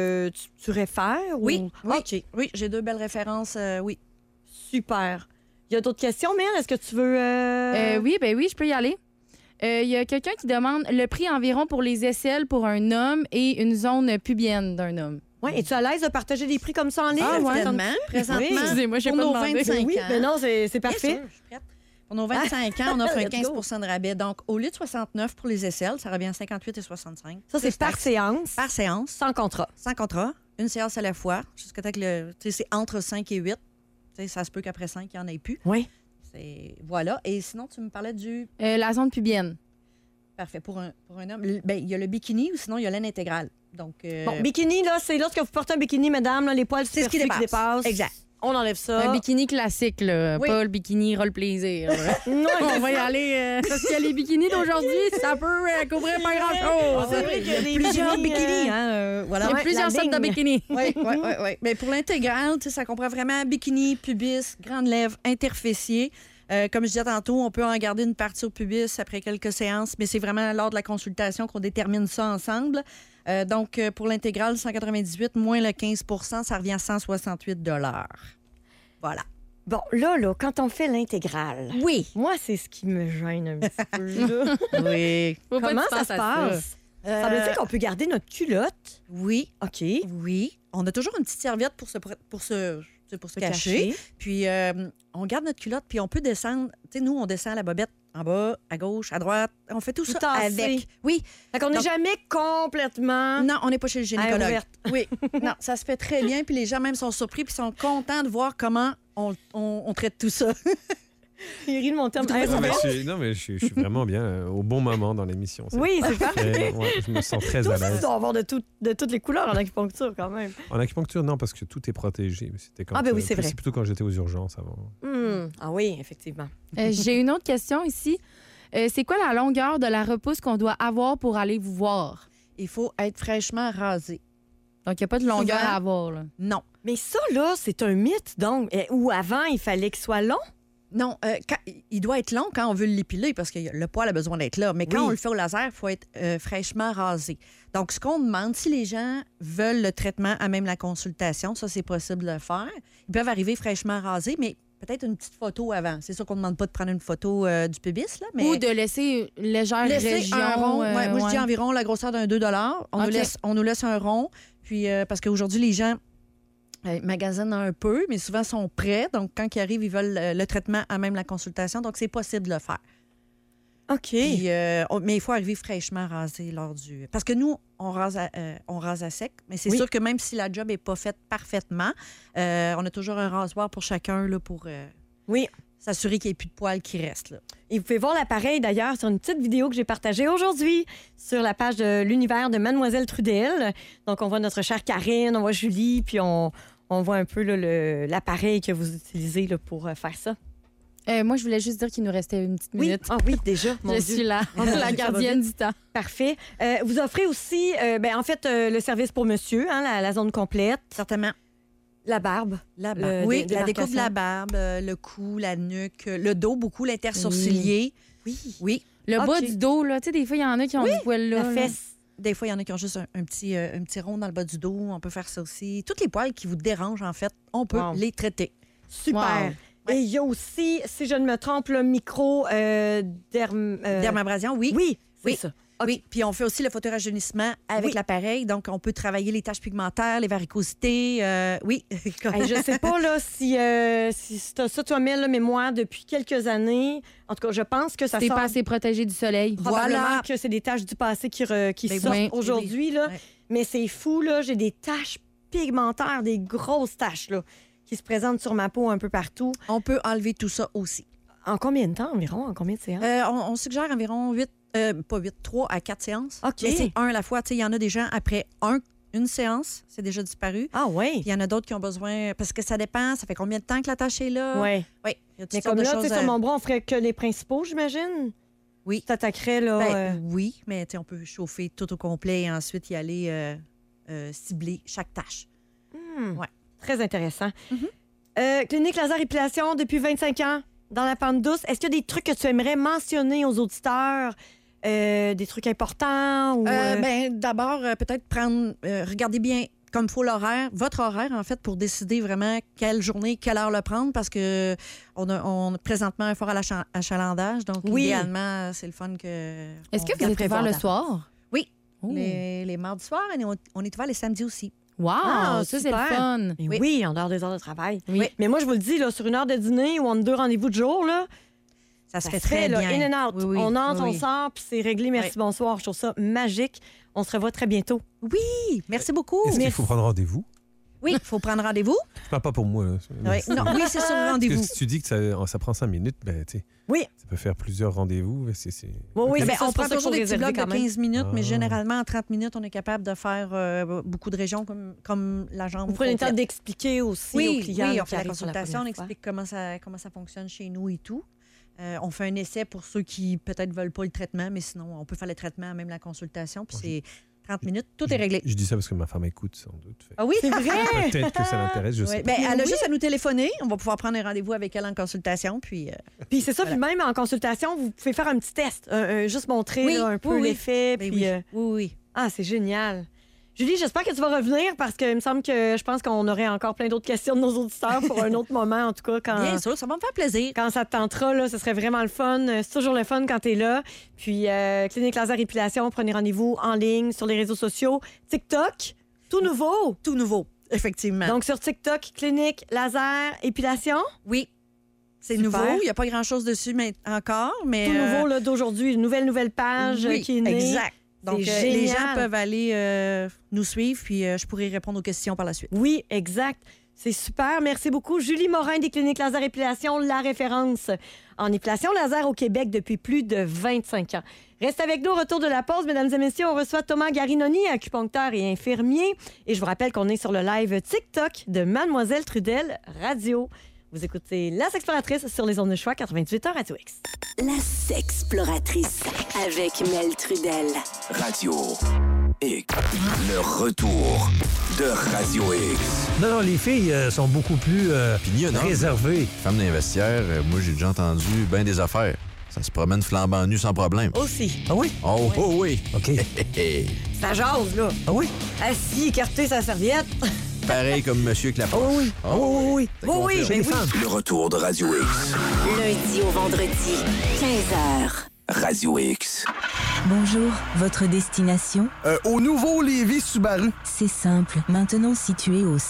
réfères? Oui, ou... OK. Oui, j'ai 2 belles références, oui. Super. Il y a d'autres questions, Mère? Est-ce que tu veux... Oui, je peux y aller. Il y a quelqu'un qui demande le prix environ pour les aisselles pour un homme et une zone pubienne d'un homme. Oui, es-tu à l'aise de partager des prix comme ça en ligne? Ah, ouais. Présentement, excusez-moi, j'ai pour pas nos demandé. 25 oui, ans. mais non, c'est parfait. Bien sûr, je suis prête. Pour nos 25 ans, on offre un 15 de rabais. Donc, au lieu de 69 pour les aisselles, ça revient à 58 et 65. Ça, c'est par séance? Par séance. Sans contrat? Sans contrat. Une séance à la fois, jusqu'à temps que c'est entre 5 et 8. Ça se peut qu'après 5, il n'y en ait plus. Oui. Voilà. Et sinon, tu me parlais du... la zone pubienne. Parfait. Pour un homme, il y a le bikini ou sinon, il y a l'aine intégrale. Donc, bon, bikini, là, c'est lorsque vous portez un bikini, madame, là, les poils c'est ce qui dépasse. Exact. On enlève ça. Un bikini classique, là. Pas le bikini roll plaisir. Non, on va y aller. Parce que les bikinis d'aujourd'hui, ça peut couvrir pas grand-chose. C'est vrai qu'il y a des plusieurs bikinis. Voilà. Il y a plusieurs sortes de bikinis. Oui. Mais pour l'intégral, ça comprend vraiment bikini, pubis, grandes lèvres, interfessier. Comme je disais tantôt, on peut en garder une partie au pubis après quelques séances, mais c'est vraiment lors de la consultation qu'on détermine ça ensemble. Donc, pour l'intégrale, 198 moins le 15 ça revient à 168 $. Voilà. Bon, là, quand on fait l'intégrale, moi, c'est ce qui me gêne un petit peu. Là. Oui. Comment ça se passe? Ça veut dire qu'on peut garder notre culotte? Oui. OK. Oui. On a toujours une petite serviette pour se cacher. Puis, on garde notre culotte, puis on peut descendre. Tu sais, nous, on descend la bobette en bas, à gauche, à droite. On fait tout ça avec. Oui. Fait qu'on n'est jamais complètement... Non, on n'est pas chez le gynécologue. Oui. Non, ça se fait très bien. Puis les gens même sont surpris, puis sont contents de voir comment on traite tout ça. Il rit de mon terme. Non, mais je suis vraiment bien au bon moment dans l'émission. Oui, c'est parfait. Je me sens très toi à aussi, l'aise. tu dois avoir de toutes les couleurs en acupuncture, quand même. En acupuncture, non, parce que tout est protégé. C'était quand ben oui, c'est vrai. C'est plutôt quand j'étais aux urgences avant. Ah oui, effectivement. J'ai une autre question ici. C'est quoi la longueur de la repousse qu'on doit avoir pour aller vous voir? Il faut être fraîchement rasé. Donc, il n'y a pas de longueur à avoir, là. Non. Mais ça, là, c'est un mythe, donc. Ou avant, il fallait qu'il soit long? Non, il doit être long quand on veut l'épiler parce que le poil a besoin d'être là. Mais quand on le fait au laser, il faut être fraîchement rasé. Donc, ce qu'on demande, si les gens veulent le traitement à même la consultation, ça, c'est possible de le faire. Ils peuvent arriver fraîchement rasés, mais peut-être une petite photo avant. C'est sûr qu'on ne demande pas de prendre une photo du pubis, là, mais... Ou de laisser légère région. Un rond. Moi, je dis environ la grosseur d'un 2 $. On nous laisse un rond. Puis, parce qu'aujourd'hui, les gens magasinent un peu, mais souvent sont prêts. Donc, quand ils arrivent, ils veulent le traitement à même la consultation. Donc, c'est possible de le faire. OK. Puis, mais il faut arriver fraîchement rasé lors du... Parce que nous, on rase à sec, mais c'est sûr que même si la job n'est pas faite parfaitement, on a toujours un rasoir pour chacun là, pour s'assurer qu'il n'y ait plus de poils qui restent. Là. Et vous pouvez voir l'appareil, d'ailleurs, sur une petite vidéo que j'ai partagée aujourd'hui sur la page de l'univers de Mademoiselle Trudel. Donc, on voit notre chère Karine, on voit Julie, puis on voit un peu là, l'appareil que vous utilisez là, pour faire ça. Moi, je voulais juste dire qu'il nous restait une petite minute. Ah oui, déjà. Je suis là, la gardienne du temps. Parfait. Vous offrez aussi, en fait, le service pour monsieur, hein, la zone complète. Certainement. La barbe. La découpe de la barbe, le cou, la nuque, le dos, beaucoup, l'intersourcilier. Oui. Le bas du dos, là, tu sais, des fois, il y en a qui ont du poil là. La fesse. Des fois, il y en a qui ont juste un petit rond dans le bas du dos. On peut faire ça aussi. Toutes les poils qui vous dérangent, en fait, on peut les traiter. Super. Wow. Et il y a aussi, si je ne me trompe, le dermabrasion, oui. Oui, c'est ça. Okay. Oui, puis on fait aussi le photorajeunissement avec l'appareil. Donc, on peut travailler les taches pigmentaires, les varicosités. Oui. Je ne sais pas là, si tu as ça toi-même, mais moi, depuis quelques années, en tout cas, je pense que ça sort... pas assez protégé du soleil. Probablement que c'est des taches du passé qui sortent aujourd'hui. Là. Mais c'est fou, là. J'ai des taches pigmentaires, des grosses taches, là, qui se présentent sur ma peau un peu partout. On peut enlever tout ça aussi. En combien de temps environ? En combien de séances? On suggère environ 3 à 4 séances. OK. Mais c'est un à la fois. Il y en a des gens, après une séance, c'est déjà disparu. Ah oui? Il y en a d'autres qui ont besoin... Parce que ça dépend, ça fait combien de temps que la tâche est là? Oui. Oui. Mais comme là, sur mon bras, on ferait que les principaux, j'imagine? Oui. Tu t'attaquerais, là... Oui, mais on peut chauffer tout au complet et ensuite y aller cibler chaque tâche. Ouais. Très intéressant. Clinique Laser Épilation depuis 25 ans. Dans la pente douce, est-ce qu'il y a des trucs que tu aimerais mentionner aux auditeurs? Des trucs importants? Ou, d'abord, peut-être regardez bien comme il faut votre horaire, en fait, pour décider vraiment quelle journée, quelle heure le prendre, parce que on a présentement un fort achalandage. Donc, idéalement, c'est le fun que... Est-ce que vous êtes ouvert le soir? Oui. Les mardis soirs, et on est ouvert les samedis aussi. Wow, ça, c'est le fun. Oui, en dehors des heures de travail. Oui. Mais moi, je vous le dis, là, sur une heure de dîner ou entre 2 rendez-vous de jour, là, ça se fait très là, bien. In and out. Oui. On entre, on sort, puis c'est réglé. Merci, bonsoir. Je trouve ça magique. On se revoit très bientôt. Oui, merci beaucoup. Est-ce qu'il faut prendre rendez-vous? Oui, il faut prendre rendez-vous. Pas pour moi. Là. Oui, c'est sur le rendez-vous. Si tu dis que ça prend 5 minutes, ben, tu sais. Oui. Ça peut faire plusieurs rendez-vous. Oui, on prend toujours des petits blocs de 15 minutes, mais généralement, en 30 minutes, on est capable de faire beaucoup de régions comme la jambe. Vous prenez le temps d'expliquer aussi aux clients. Oui, on fait la consultation, on explique comment ça fonctionne chez nous et tout. On fait un essai pour ceux qui peut-être ne veulent pas le traitement, mais sinon, on peut faire le traitement, même la consultation, puis c'est 30 minutes, tout est réglé. Je dis ça parce que ma femme écoute, sans doute. Ah oui? C'est vrai? Peut-être que ça l'intéresse, je sais pas. Elle a juste à nous téléphoner. On va pouvoir prendre un rendez-vous avec elle en consultation. Puis c'est ça, puis même en consultation, vous pouvez faire un petit test. Juste montrer un peu l'effet. Puis, oui. Ah, c'est génial. Julie, j'espère que tu vas revenir parce que il me semble que je pense qu'on aurait encore plein d'autres questions de nos auditeurs pour un autre moment, en tout cas. Bien sûr, ça va me faire plaisir. Quand ça te tentera, là, ce serait vraiment le fun. C'est toujours le fun quand tu es là. Puis, Clinique Laser Épilation, prenez rendez-vous en ligne, sur les réseaux sociaux. TikTok, tout nouveau. Tout nouveau, effectivement. Donc, sur TikTok, Clinique Laser Épilation. Oui. C'est nouveau. Il n'y a pas grand-chose dessus encore, mais... Tout nouveau là, d'aujourd'hui. Une nouvelle page qui est née. Exact. Donc, les gens peuvent aller nous suivre, puis je pourrai répondre aux questions par la suite. Oui, exact. C'est super. Merci beaucoup. Julie Morin des Cliniques Laser Épilation, la référence en épilation laser au Québec depuis plus de 25 ans. Reste avec nous au retour de la pause. Mesdames et messieurs, on reçoit Thomas Garinoni, acupuncteur et infirmier. Et je vous rappelle qu'on est sur le live TikTok de Mademoiselle Trudel Radio. Vous écoutez La Sexploratrice sur les ondes de choix 98.1 Radio X. La Sexploratrice avec Mel Trudel. Radio X. Le retour de Radio X. Non, les filles sont beaucoup plus réservées. Femme d'investiaire, moi, j'ai déjà entendu bien des affaires. Ça se promène flambant nu sans problème. Aussi. Ah oui? Oh, oh oui. OK. Ça jase, là. Ah oui? Assis, écarté sa serviette. Pareil comme monsieur avec la poche. Oh oui. Oh oui. Oh oui, Chez les femmes. Le retour de Radio X. Lundi au vendredi, 15h. Radio X. Bonjour, votre destination? Au nouveau Lévis Subaru. C'est simple. Maintenant situé au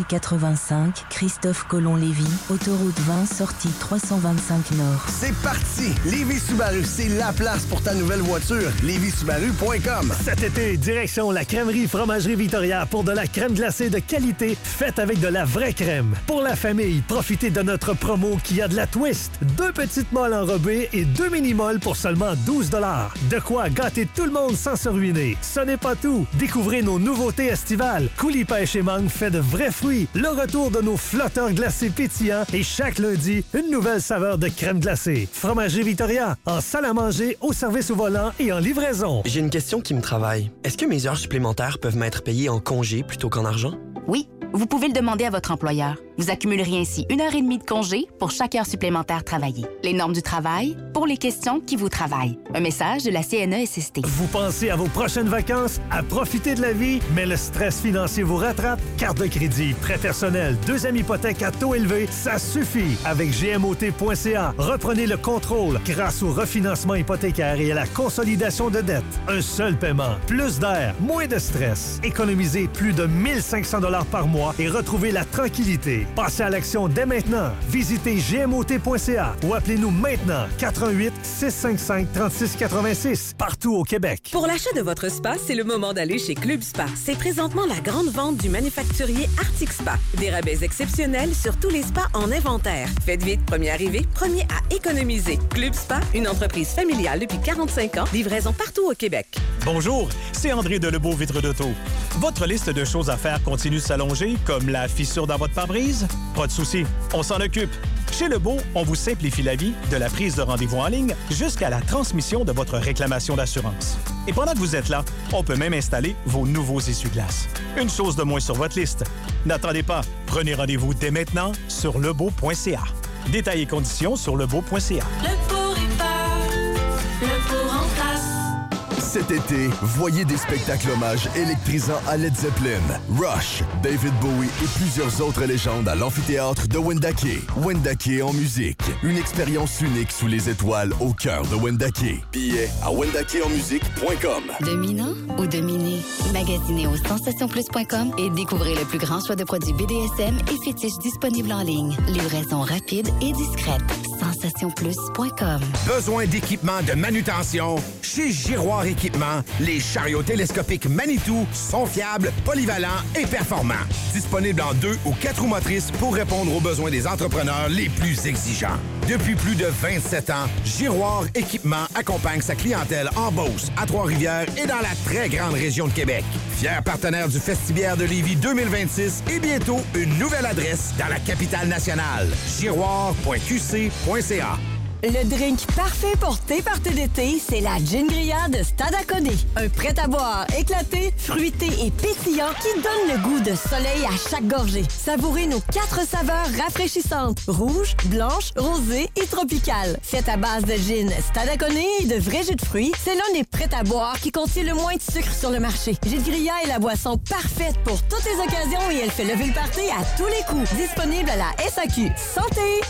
5085 Christophe Colomb-Lévis, autoroute 20, sortie 325 Nord. C'est parti! Lévis Subaru, c'est la place pour ta nouvelle voiture. LévisSubaru.com. Cet été, direction la crèmerie Fromagerie Victoria pour de la crème glacée de qualité faite avec de la vraie crème. Pour la famille, profitez de notre promo qui a de la twist. 2 petites molles enrobées et 2 mini-molles pour seulement 12 $. De quoi gâter tout le monde sans se ruiner. Ce n'est pas tout. Découvrez nos nouveautés estivales. Coulis Pêche et Mangue fait de vrais fruits. Le retour de nos flotteurs glacés pétillants et chaque lundi, une nouvelle saveur de crème glacée. Fromagerie Victoria, en salle à manger, au service au volant et en livraison. J'ai une question qui me travaille. Est-ce que mes heures supplémentaires peuvent m'être payées en congé plutôt qu'en argent? Oui, vous pouvez le demander à votre employeur. Vous accumuleriez ainsi 1h30 de congé pour chaque heure supplémentaire travaillée. Les normes du travail pour les questions qui vous travaillent. Un message de la CNESST. Vous pensez à vos prochaines vacances, à profiter de la vie, mais le stress financier vous rattrape? Carte de crédit, prêt personnel, 2e hypothèque à taux élevé, ça suffit. Avec GMOT.ca, reprenez le contrôle grâce au refinancement hypothécaire et à la consolidation de dettes. Un seul paiement, plus d'air, moins de stress. Économisez plus de 1 500 $ par mois et retrouvez la tranquillité. Passez à l'action dès maintenant. Visitez gmot.ca ou appelez-nous maintenant 88 655 3686 partout au Québec. Pour l'achat de votre spa, c'est le moment d'aller chez Club Spa. C'est présentement la grande vente du manufacturier Arctic Spa. Des rabais exceptionnels sur tous les spas en inventaire. Faites vite, premier arrivé, premier à économiser. Club Spa, une entreprise familiale depuis 45 ans, livraison partout au Québec. Bonjour, c'est André de Lebeau Vitre d'Auto. Votre liste de choses à faire continue de s'allonger, comme la fissure dans votre pare-brise? Pas de souci, on s'en occupe. Chez Lebeau, on vous simplifie la vie, de la prise de rendez-vous en ligne jusqu'à la transmission de votre réclamation d'assurance. Et pendant que vous êtes là, on peut même installer vos nouveaux essuie-glaces. Une chose de moins sur votre liste. N'attendez pas, prenez rendez-vous dès maintenant sur lebeau.ca. Détails et conditions sur lebeau.ca. Lebeau répare, Lebeau remplace. Cet été, voyez des spectacles hommages électrisants à Led Zeppelin, Rush, David Bowie et plusieurs autres légendes à l'amphithéâtre de Wendake. Wendake en musique, une expérience unique sous les étoiles au cœur de Wendake. Billets à wendakeonmusique.com. Dominant ou dominé? Magasinez au sensationplus.com et découvrez le plus grand choix de produits BDSM et fétiches disponibles en ligne. Livraison rapide et discrète. sensationplus.com. Besoin d'équipement de manutention? Chez Giroir Équipement, les chariots télescopiques Manitou sont fiables, polyvalents et performants. Disponibles en 2 ou 4 roues motrices pour répondre aux besoins des entrepreneurs les plus exigeants. Depuis plus de 27 ans, Giroir Équipement accompagne sa clientèle en Beauce, à Trois-Rivières et dans la très grande région de Québec. Fier partenaire du Festibiaire de Lévis 2026 et bientôt une nouvelle adresse dans la capitale nationale. Giroir.qc.ca. Le drink parfait pour tes parties d'été, c'est la Gin Grilla de Stadacone. Un prêt-à-boire éclaté, fruité et pétillant qui donne le goût de soleil à chaque gorgée. Savourez nos 4 saveurs rafraîchissantes, rouge, blanche, rosée et tropicale. Faite à base de gin Stadacone et de vrais jus de fruits, c'est l'un des prêts-à-boire qui contient le moins de sucre sur le marché. Gin Grilla est la boisson parfaite pour toutes les occasions et elle fait lever le party à tous les coups. Disponible à la SAQ. Santé!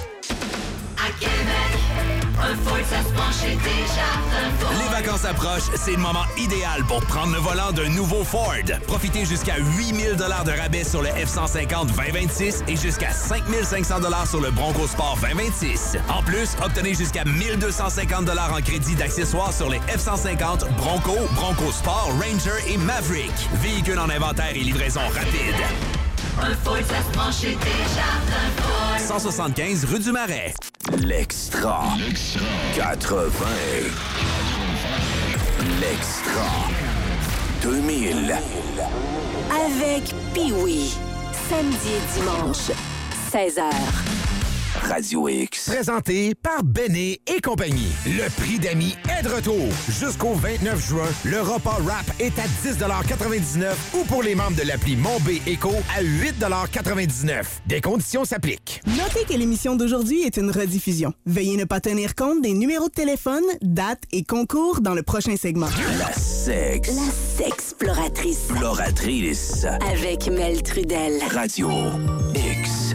À Québec, un Ford, ça se prend chez Desjardins. Les vacances approchent, c'est le moment idéal pour prendre le volant d'un nouveau Ford. Profitez jusqu'à 8 000 $ de rabais sur le F-150 2026 et jusqu'à 5 500 $ sur le Bronco Sport 2026. En plus, obtenez jusqu'à 1 250 $ en crédit d'accessoires sur les F-150, Bronco, Bronco Sport, Ranger et Maverick. Véhicules en inventaire et livraison rapide. Un Ford, ça se prend chez Desjardins Ford. 175 rue du Marais. L'Extra. 80. L'Extra. 2000. Avec Pee-Wee. Samedi et dimanche, 16h. Radio X. Présenté par Béné et compagnie. Le prix d'amis est de retour. Jusqu'au 29 juin, le repas wrap est à 10,99 $ ou pour les membres de l'appli Mon B Éco à 8,99 $. Des conditions s'appliquent. Notez que l'émission d'aujourd'hui est une rediffusion. Veuillez ne pas tenir compte des numéros de téléphone, dates et concours dans le prochain segment. La sexploratrice. Exploratrice. Avec Mel Trudel. Radio X.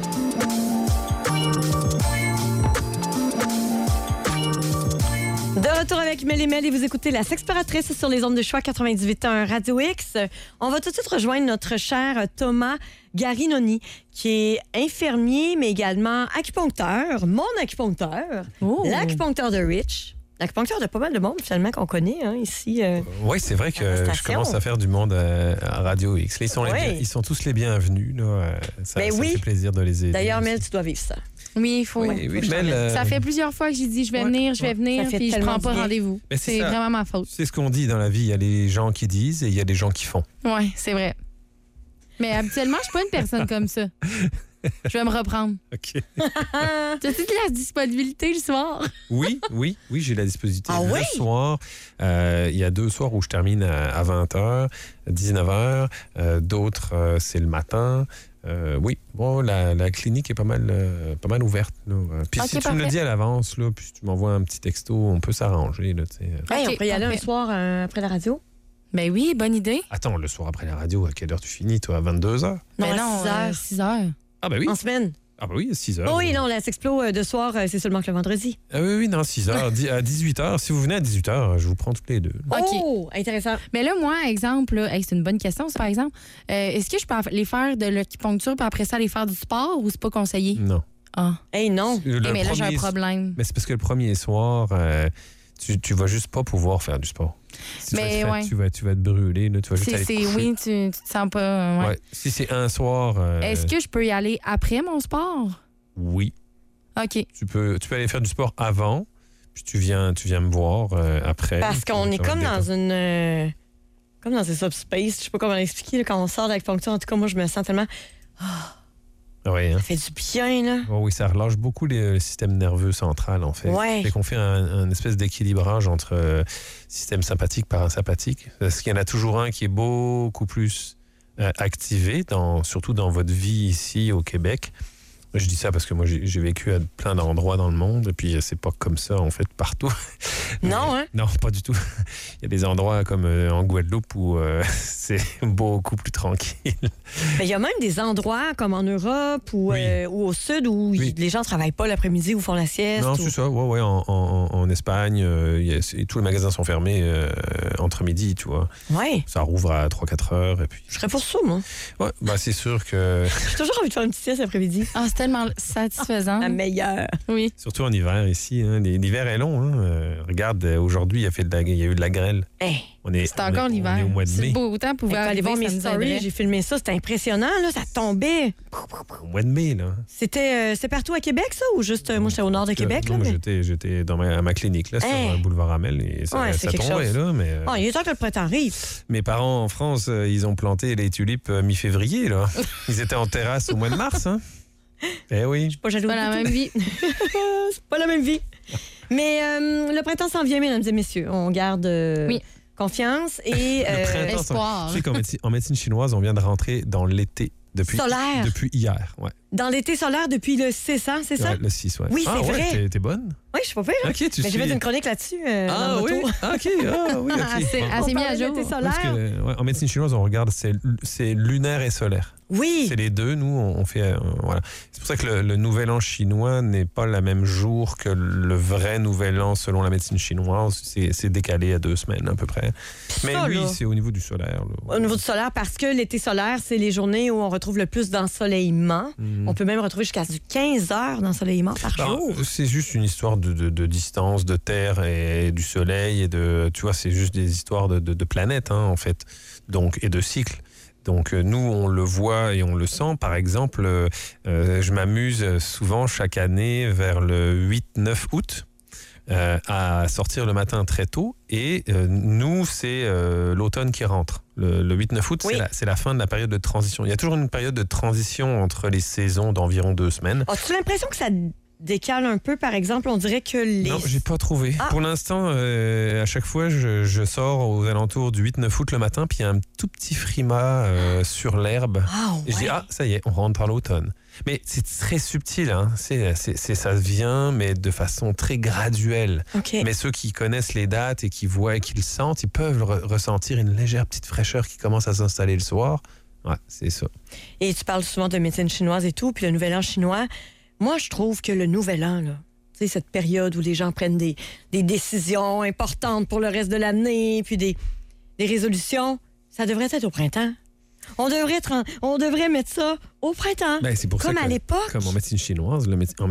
De retour avec Mel et vous écoutez La Sexploratrice sur les ondes de choix 98.1 Radio X. On va tout de suite rejoindre notre cher Thomas Garinoni, qui est infirmier, mais également acupuncteur, mon acupuncteur, l'acupuncteur de Rich. L'acupuncteur de pas mal de monde, finalement, qu'on connaît ici. Oui, c'est vrai que je commence à faire du monde à Radio X. Ils sont tous les bienvenus. Là. Ça me fait plaisir de les aider. D'ailleurs, Mel, tu dois vivre ça. Oui, il faut. Ça fait plusieurs fois que j'ai dit je vais venir, puis je prends pas rendez-vous. C'est vraiment ma faute. C'est ce qu'on dit dans la vie. Il y a les gens qui disent et il y a les gens qui font. Oui, c'est vrai. Mais habituellement, je suis pas une personne comme ça. Je vais me reprendre. OK. T'as-tu de la disponibilité le soir? Oui, j'ai la disponibilité. Ah le soir, il y a 2 soirs où je termine à 20h, 19h. D'autres, c'est le matin. Oui, bon, la clinique est pas mal ouverte. Là. Puis si tu me le dis à l'avance, là, puis tu m'envoies un petit texto, on peut s'arranger. Là, on peut y aller un soir après la radio? Ben oui, bonne idée. Attends, le soir après la radio, à quelle heure tu finis, toi? À 22h? Non, 6h. Ah ben oui. En semaine? Ah ben oui, 6h. Oh oui, non, la Sexplo de soir, c'est seulement que le vendredi. Ah oui, non, 6h. À 18h, si vous venez à 18h, je vous prends toutes les deux. Oh, intéressant. Mais là, moi, exemple, là, c'est une bonne question, ça, par exemple. Est-ce que je peux les faire de l'acupuncture puis après ça, aller faire du sport ou c'est pas conseillé? Non. Ah. Non. Mais là, j'ai un problème. Mais c'est parce que le premier soir, tu vas juste pas pouvoir faire du sport. Si mais tu vas te brûler. Là, tu vas juste aller te coucher. Oui, tu te sens pas... Ouais. Si c'est un soir... Est-ce que je peux y aller après mon sport? Oui. OK. Tu peux aller faire du sport avant, puis tu viens me voir après. Parce qu'on est comme dans une... comme dans un subspace. Je sais pas comment l'expliquer. Là, quand on sort de l'acupuncture, en tout cas, moi, je me sens tellement... Oui, ça fait du bien, là. Oui, ça relâche beaucoup le système nerveux central, en fait. Ouais. Fait qu'on fait un espèce d'équilibrage entre système sympathique, parasympathique. Parce qu'il y en a toujours un qui est beaucoup plus activé, surtout dans votre vie ici au Québec. Je dis ça parce que moi, j'ai vécu à plein d'endroits dans le monde, et puis c'est pas comme ça, en fait, partout. Non, hein? Non, pas du tout. Il y a des endroits comme en Guadeloupe où c'est beaucoup plus tranquille. Mais il y a même des endroits comme en Europe ou au sud où les gens ne travaillent pas l'après-midi ou font la sieste. Non, c'est ça. Ouais, en Espagne, tous les magasins sont fermés entre midi, tu vois. Ouais. Ça rouvre à 3-4 heures. Et puis... Je serais pour ça, moi. Ouais, c'est sûr que... J'ai toujours envie de faire une petite sieste l'après-midi. Ah, c'est tellement satisfaisant. La meilleure. Oui. Surtout en hiver ici. Hein. L'hiver est long. Hein. Regarde, aujourd'hui, il y a eu de la grêle. Hey. C'est encore l'hiver. On est au mois de mai. C'est beau autant pouvoir aller voir mes stories. J'ai filmé ça. C'était impressionnant. Là, ça tombait. Au mois de mai, là. C'était partout à Québec, ça? Ou juste, moi, j'étais au nord de Québec? Non, là, j'étais à ma clinique, là, sur le boulevard Amel. Et ça tombait, là. Mais, il est temps que le printemps arrive. Mes parents, en France, ils ont planté les tulipes mi-février, là. Ils étaient en terrasse au mois de mars, hein. Eh oui. Je suis pas jaloux. C'est pas la même vie. C'est pas la même vie. Mais le printemps s'en vient, mesdames et messieurs. On garde confiance et espoir. Tu sais qu'en médecine chinoise, on vient de rentrer dans l'été depuis hier. Ouais. Dans l'été solaire depuis le 6 ans, c'est ça? Le 6, ouais. Oui, c'est vrai. T'es bonne? Oui, je suis pas pire. OK, tu j'ai fait une chronique là-dessus. Ah oui? OK. Elle s'est mise à jour. En médecine chinoise, on regarde, c'est lunaire et solaire. Oui. C'est les deux. Nous, on fait... voilà. C'est pour ça que le nouvel an chinois n'est pas le même jour que le vrai nouvel an selon la médecine chinoise. C'est décalé à 2 semaines à peu près. Mais ça, lui, c'est au niveau du solaire. Là. Au niveau du solaire, parce que l'été solaire, c'est les journées où on retrouve le plus d'ensoleillement. On peut même retrouver jusqu'à 15 heures d'ensoleillement par jour. C'est juste une histoire de distance, de terre et du soleil. Et tu vois, c'est juste des histoires de planètes, hein, en fait. Donc, et de cycles. Donc, nous, on le voit et on le sent. Par exemple, je m'amuse souvent chaque année vers le 8-9 août à sortir le matin très tôt. Et nous, c'est l'automne qui rentre. Le 8-9 août, c'est la fin de la période de transition. Il y a toujours une période de transition entre les saisons d'environ 2 semaines. As-tu l'impression que ça décale un peu, par exemple? On dirait que les... Non, j'ai pas trouvé. Pour l'instant, à chaque fois, je sors aux alentours du 8-9 août le matin, puis il y a un tout petit frima sur l'herbe. Et je dis, ça y est, on rentre par l'automne. Mais c'est très subtil, hein. Ça vient, mais de façon très graduelle. Okay. Mais ceux qui connaissent les dates et qui voient et qui le sentent, ils peuvent ressentir une légère petite fraîcheur qui commence à s'installer le soir. Ouais, c'est ça. Et tu parles souvent de médecine chinoise et tout, puis le Nouvel An chinois. Moi, je trouve que le Nouvel An, là, tu sais, cette période où les gens prennent des décisions importantes pour le reste de l'année, puis des résolutions, ça devrait être au printemps. On devrait mettre ça au printemps, c'est pour comme ça à l'époque. Comme en médecine chinoise,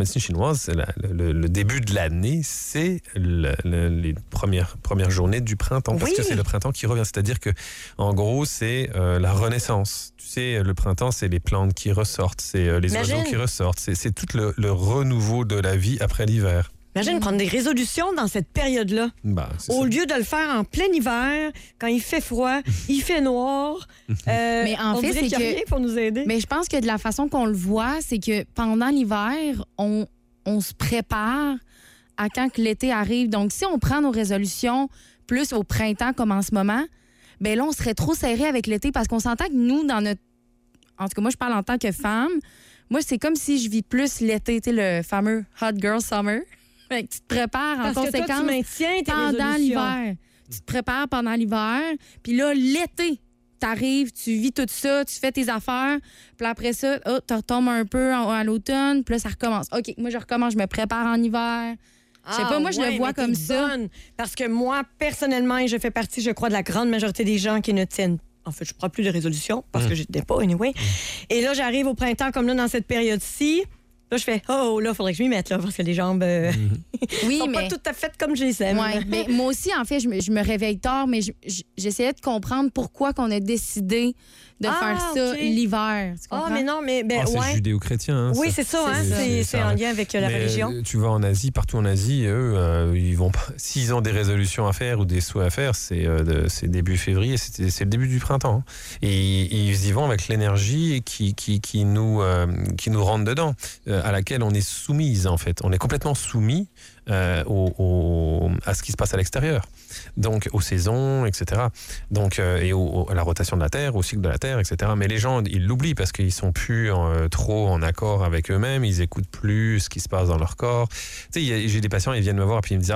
le début de l'année, c'est les premières journées du printemps, parce que c'est le printemps qui revient. C'est-à-dire que, en gros, c'est la renaissance. Tu sais, le printemps, c'est les plantes qui ressortent, c'est les oiseaux qui ressortent, c'est tout le renouveau de la vie après l'hiver. Imagine prendre des résolutions dans cette période-là. Au lieu de le faire en plein hiver, quand il fait froid, il fait noir. Mais en fait, c'est qu'il y a rien pour nous aider. Mais je pense que de la façon qu'on le voit, c'est que pendant l'hiver, on se prépare à quand que l'été arrive. Donc, si on prend nos résolutions plus au printemps comme en ce moment, ben là, on serait trop serré avec l'été parce qu'on s'entend que nous, dans notre... En tout cas, moi, je parle en tant que femme. Moi, c'est comme si je vis plus l'été, tu sais, le fameux Hot Girl Summer. Tu te prépares en conséquence que toi, tu maintiens tes pendant l'hiver. Tu te prépares pendant l'hiver. Puis là, l'été, t'arrives, tu vis tout ça, tu fais tes affaires. Puis après ça, tu retombes un peu à l'automne. Puis là, ça recommence. OK, moi, je recommence, je me prépare en hiver. Je sais pas, moi, je le vois comme ça. Parce que moi, personnellement, et je fais partie, je crois, de la grande majorité des gens qui ne tiennent. En fait, je ne prends plus de résolution parce que je n'étais pas, anyway. Et là, j'arrive au printemps, comme là, dans cette période-ci. Là, je fais, là, il faudrait que je m'y mette, là, parce que les jambes sont pas tout à fait comme je les aime. Ouais, mais moi aussi, en fait, je me réveille tard, mais j'essayais de comprendre pourquoi qu'on a décidé de faire ça l'hiver. Mais non, mais... c'est judéo-chrétien. Hein, oui, c'est ça, c'est en lien avec la religion. Tu vas en Asie, partout en Asie, eux, ils vont pas... S'ils ont des résolutions à faire ou des souhaits à faire, c'est début février, c'est le début du printemps. Hein. Et ils y vont avec l'énergie qui nous rentre dedans, à laquelle on est soumise, en fait. On est complètement soumis à ce qui se passe à l'extérieur, donc aux saisons, etc. Donc, et à la rotation de la Terre, au cycle de la Terre, etc. Mais les gens, ils l'oublient parce qu'ils sont plus trop en accord avec eux-mêmes, ils écoutent plus ce qui se passe dans leur corps. Tu sais, j'ai des patients, ils viennent me voir et puis ils me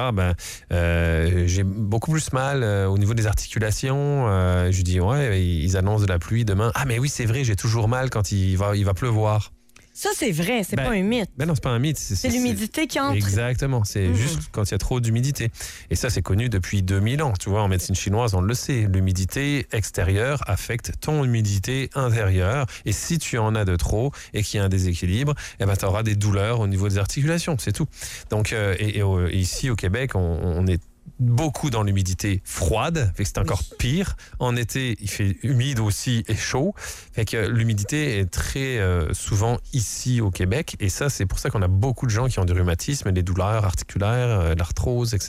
disent j'ai beaucoup plus mal au niveau des articulations. Je dis ils annoncent de la pluie demain. Ah mais oui, c'est vrai, j'ai toujours mal quand il va pleuvoir. Ça, c'est vrai, c'est pas un mythe. Non, c'est pas un mythe. C'est l'humidité qui entre. Exactement, c'est juste quand il y a trop d'humidité. Et ça, c'est connu depuis 2000 ans. Tu vois, en médecine chinoise, on le sait. L'humidité extérieure affecte ton humidité intérieure. Et si tu en as de trop et qu'il y a un déséquilibre, tu auras des douleurs au niveau des articulations, c'est tout. Donc, et ici, au Québec, on est beaucoup dans l'humidité froide, fait que c'est encore pire. En été, il fait humide aussi et chaud. Fait que l'humidité est très souvent ici au Québec. Et ça, c'est pour ça qu'on a beaucoup de gens qui ont du rhumatisme, des douleurs articulaires, l'arthrose, etc.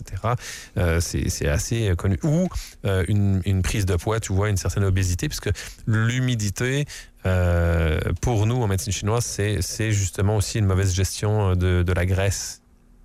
C'est assez connu. Ou une prise de poids, tu vois, une certaine obésité, puisque l'humidité, pour nous, en médecine chinoise, c'est justement aussi une mauvaise gestion de la graisse.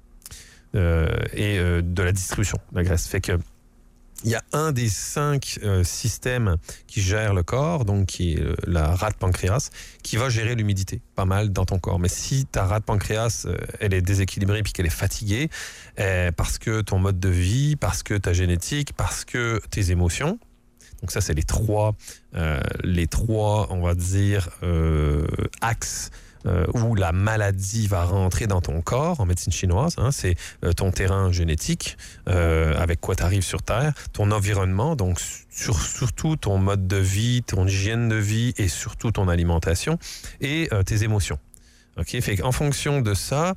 Et de la distribution de la graisse. Fait que il y a un des 5 systèmes qui gèrent le corps, donc qui est la rate pancréas, qui va gérer l'humidité pas mal dans ton corps. Mais si ta rate pancréas, elle est déséquilibrée puis qu'elle est fatiguée, parce que ton mode de vie, parce que ta génétique, parce que tes émotions, donc ça c'est les trois, on va dire, axes où la maladie va rentrer dans ton corps en médecine chinoise. Hein, c'est ton terrain génétique, avec quoi tu arrives sur Terre, ton environnement, donc surtout ton mode de vie, ton hygiène de vie et surtout ton alimentation et tes émotions. OK? Fait en fonction de ça,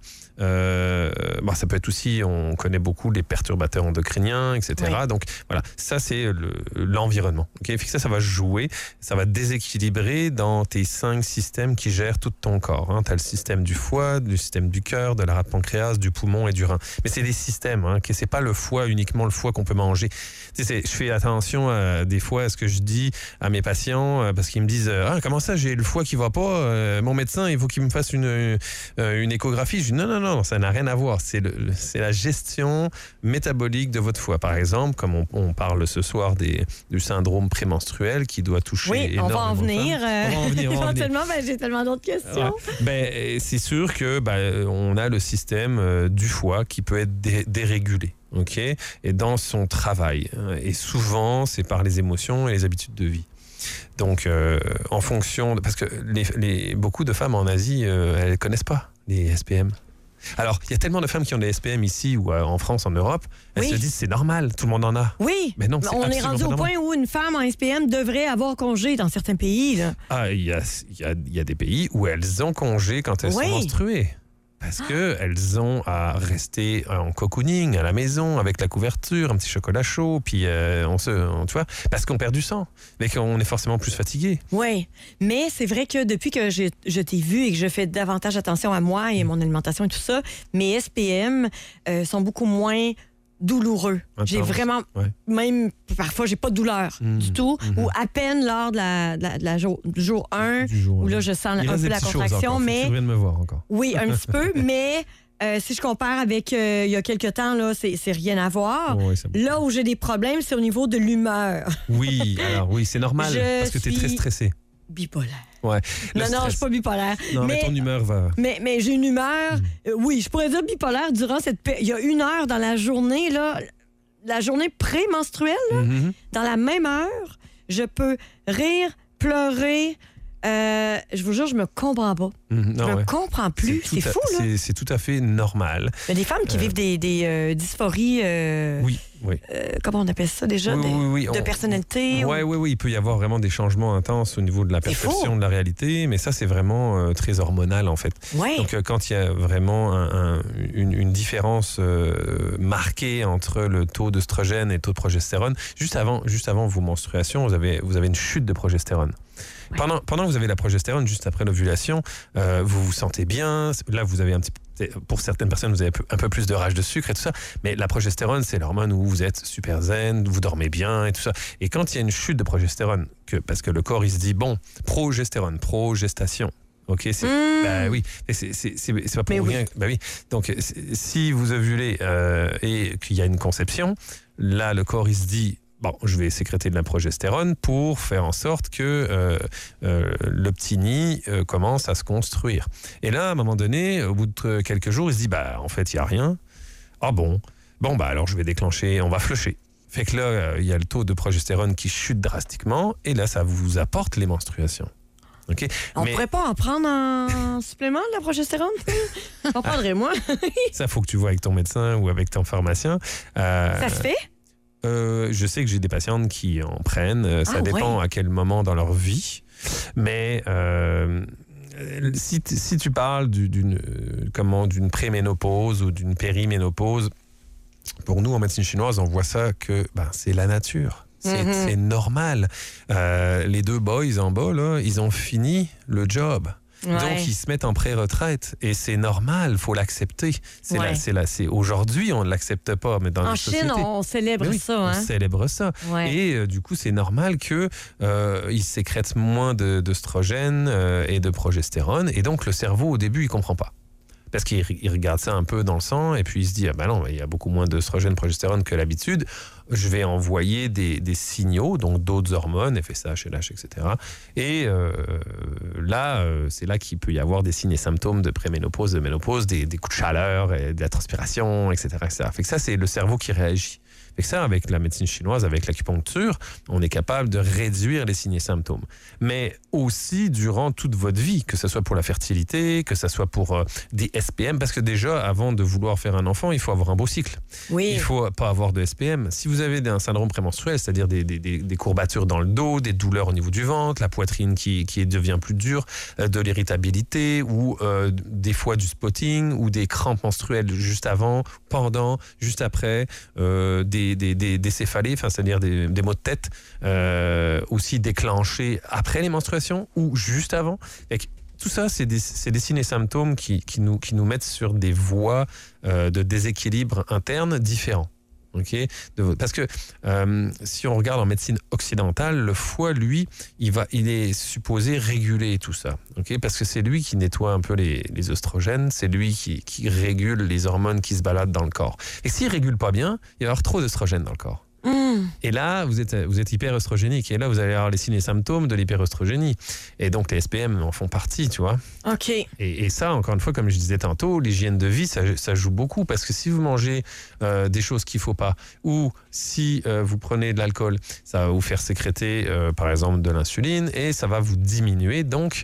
ça peut être aussi, on connaît beaucoup les perturbateurs endocriniens, etc. Oui. Donc, voilà, ça, c'est l'environnement. OK? Fait que ça va jouer, ça va déséquilibrer dans tes 5 systèmes qui gèrent tout ton corps. Hein. Tu as le système du foie, le système du cœur, de la rate pancréas, du poumon et du rein. Mais c'est des systèmes, hein, c'est pas le foie, uniquement le foie qu'on peut manger. Je fais attention des fois à ce que je dis à mes patients parce qu'ils me disent comment ça, j'ai le foie qui va pas, mon médecin, il faut qu'il me fasse une échographie. Je dis non, ça n'a rien à voir. C'est la gestion métabolique de votre foie. Par exemple, comme on parle ce soir du syndrome prémenstruel qui doit toucher énormément. On va en venir. Éventuellement, j'ai tellement d'autres questions. Ouais. C'est sûr que on a le système du foie qui peut être dérégulé. OK? Et dans son travail. Et souvent, c'est par les émotions et les habitudes de vie. Donc, en fonction... Parce que beaucoup de femmes en Asie, elles ne connaissent pas les SPM. Alors, il y a tellement de femmes qui ont des SPM ici ou en France, en Europe, elles se disent c'est normal, tout le monde en a. Oui, mais non, on est rendu au point où une femme en SPM devrait avoir congé dans certains pays. Là. Ah, il y a des pays où elles ont congé quand elles sont menstruées. Parce qu'elles ont à rester en cocooning à la maison avec la couverture, un petit chocolat chaud, puis tu vois, parce qu'on perd du sang, mais qu'on est forcément plus fatigué. Oui, mais c'est vrai que depuis que je t'ai vu et que je fais davantage attention à moi et mon alimentation et tout ça, mes SPM sont beaucoup moins douloureux. J'ai vraiment, même parfois, j'ai pas de douleur du tout, ou à peine lors du jour 1, où là, je sens un peu la contraction. Mais tu viens de me voir encore. Oui, un petit peu, mais si je compare avec il y a quelques temps, là, c'est rien à voir. Oui, là où j'ai des problèmes, c'est au niveau de l'humeur. Oui, alors oui, c'est normal, parce que tu es très stressé. Bipolaire. Ouais. Non, je suis pas bipolaire. Non, mais ton humeur va... Mais j'ai une humeur... oui, je pourrais dire bipolaire durant cette... Il y a 1 heure dans la journée, là, la journée pré-menstruelle, dans la même heure, je peux rire, pleurer... je vous jure, je me comprends pas. Je me comprends plus. C'est fou, là. C'est tout à fait normal. Il y a des femmes qui vivent des dysphories... Oui. Comment on appelle ça déjà? De personnalité? Oui. Il peut y avoir vraiment des changements intenses au niveau de la perception de la réalité, mais ça, c'est vraiment très hormonal, en fait. Ouais. Donc, quand il y a vraiment une différence marquée entre le taux d'œstrogène et le taux de progestérone, juste avant vos menstruations, vous avez une chute de progestérone. Ouais. Pendant que vous avez la progestérone, juste après l'ovulation, vous vous sentez bien. Là, vous avez pour certaines personnes, vous avez un peu plus de rage de sucre et tout ça. Mais la progestérone, c'est l'hormone où vous êtes super zen, vous dormez bien et tout ça. Et quand il y a une chute de progestérone, parce que le corps, il se dit, bon, progestation. OK, oui, c'est pas pour rien. Oui. Donc, si vous ovulez et qu'il y a une conception, là, le corps, il se dit, bon, je vais sécréter de la progestérone pour faire en sorte que le petit nid commence à se construire. Et là, à un moment donné, au bout de quelques jours, il se dit, en fait, il n'y a rien. Ah bon? Bon, alors je vais déclencher, on va flusher. Fait que là, il y a le taux de progestérone qui chute drastiquement et là, ça vous apporte les menstruations. Okay? On pourrait pas en prendre un supplément de la progestérone? J'en prendrais, moi. Ça, faut que tu vois avec ton médecin ou avec ton pharmacien. Ça se fait? Je sais que j'ai des patientes qui en prennent. Ça dépend à quel moment dans leur vie. Mais si tu parles d'une préménopause ou d'une périménopause, pour nous, en médecine chinoise, on voit ça que c'est la nature. C'est normal. Les 2 boys en bas, là, ils ont fini le job. Ouais. Donc, ils se mettent en pré-retraite. Et c'est normal, il faut l'accepter. Aujourd'hui, on ne l'accepte pas, mais dans la société... En Chine, on célèbre ça. On célèbre ça. Ouais. Et du coup, c'est normal qu'ils sécrètent moins d'œstrogène et de progestérone. Et donc, le cerveau, au début, il ne comprend pas. Parce qu'il regarde ça un peu dans le sang et puis il se dit, non, il y a beaucoup moins d'œstrogène, progestérone que l'habitude. Je vais envoyer des signaux, donc d'autres hormones, FSH, LH, etc. Et là, c'est là qu'il peut y avoir des signes et symptômes de préménopause, de ménopause, des coups de chaleur, et de la transpiration, etc. Fait que ça, c'est le cerveau qui réagit. Fait que ça, avec la médecine chinoise, avec l'acupuncture, on est capable de réduire les signes et symptômes. Mais aussi durant toute votre vie, que ce soit pour la fertilité, que ce soit pour des SPM, parce que déjà, avant de vouloir faire un enfant, il faut avoir un beau cycle. Oui. Il ne faut pas avoir de SPM. Si vous avez un syndrome prémenstruel, c'est-à-dire des courbatures dans le dos, des douleurs au niveau du ventre, la poitrine qui devient plus dure, de l'irritabilité ou des fois du spotting ou des crampes menstruelles juste avant, pendant, juste après, des céphalées, c'est-à-dire des maux de tête aussi déclenchés après les menstruations ou juste avant. Et tout ça, c'est des signes et symptômes qui nous mettent sur des voies de déséquilibre interne différents. Okay? Parce que si on regarde en médecine occidentale, le foie, lui, il est supposé réguler tout ça. Okay? Parce que c'est lui qui nettoie un peu les oestrogènes, c'est lui qui régule les hormones qui se baladent dans le corps. Et s'il ne régule pas bien, il va y avoir trop d'oestrogènes dans le corps. Et là, vous êtes hyper-œstrogénique. Et là, vous allez avoir les signes et symptômes de l'hyper-œstrogénie. Et donc, les SPM en font partie, tu vois. OK. Et ça, encore une fois, comme je disais tantôt, l'hygiène de vie, ça joue beaucoup. Parce que si vous mangez des choses qu'il ne faut pas, ou si vous prenez de l'alcool, ça va vous faire sécréter, par exemple, de l'insuline, et ça va vous diminuer, donc,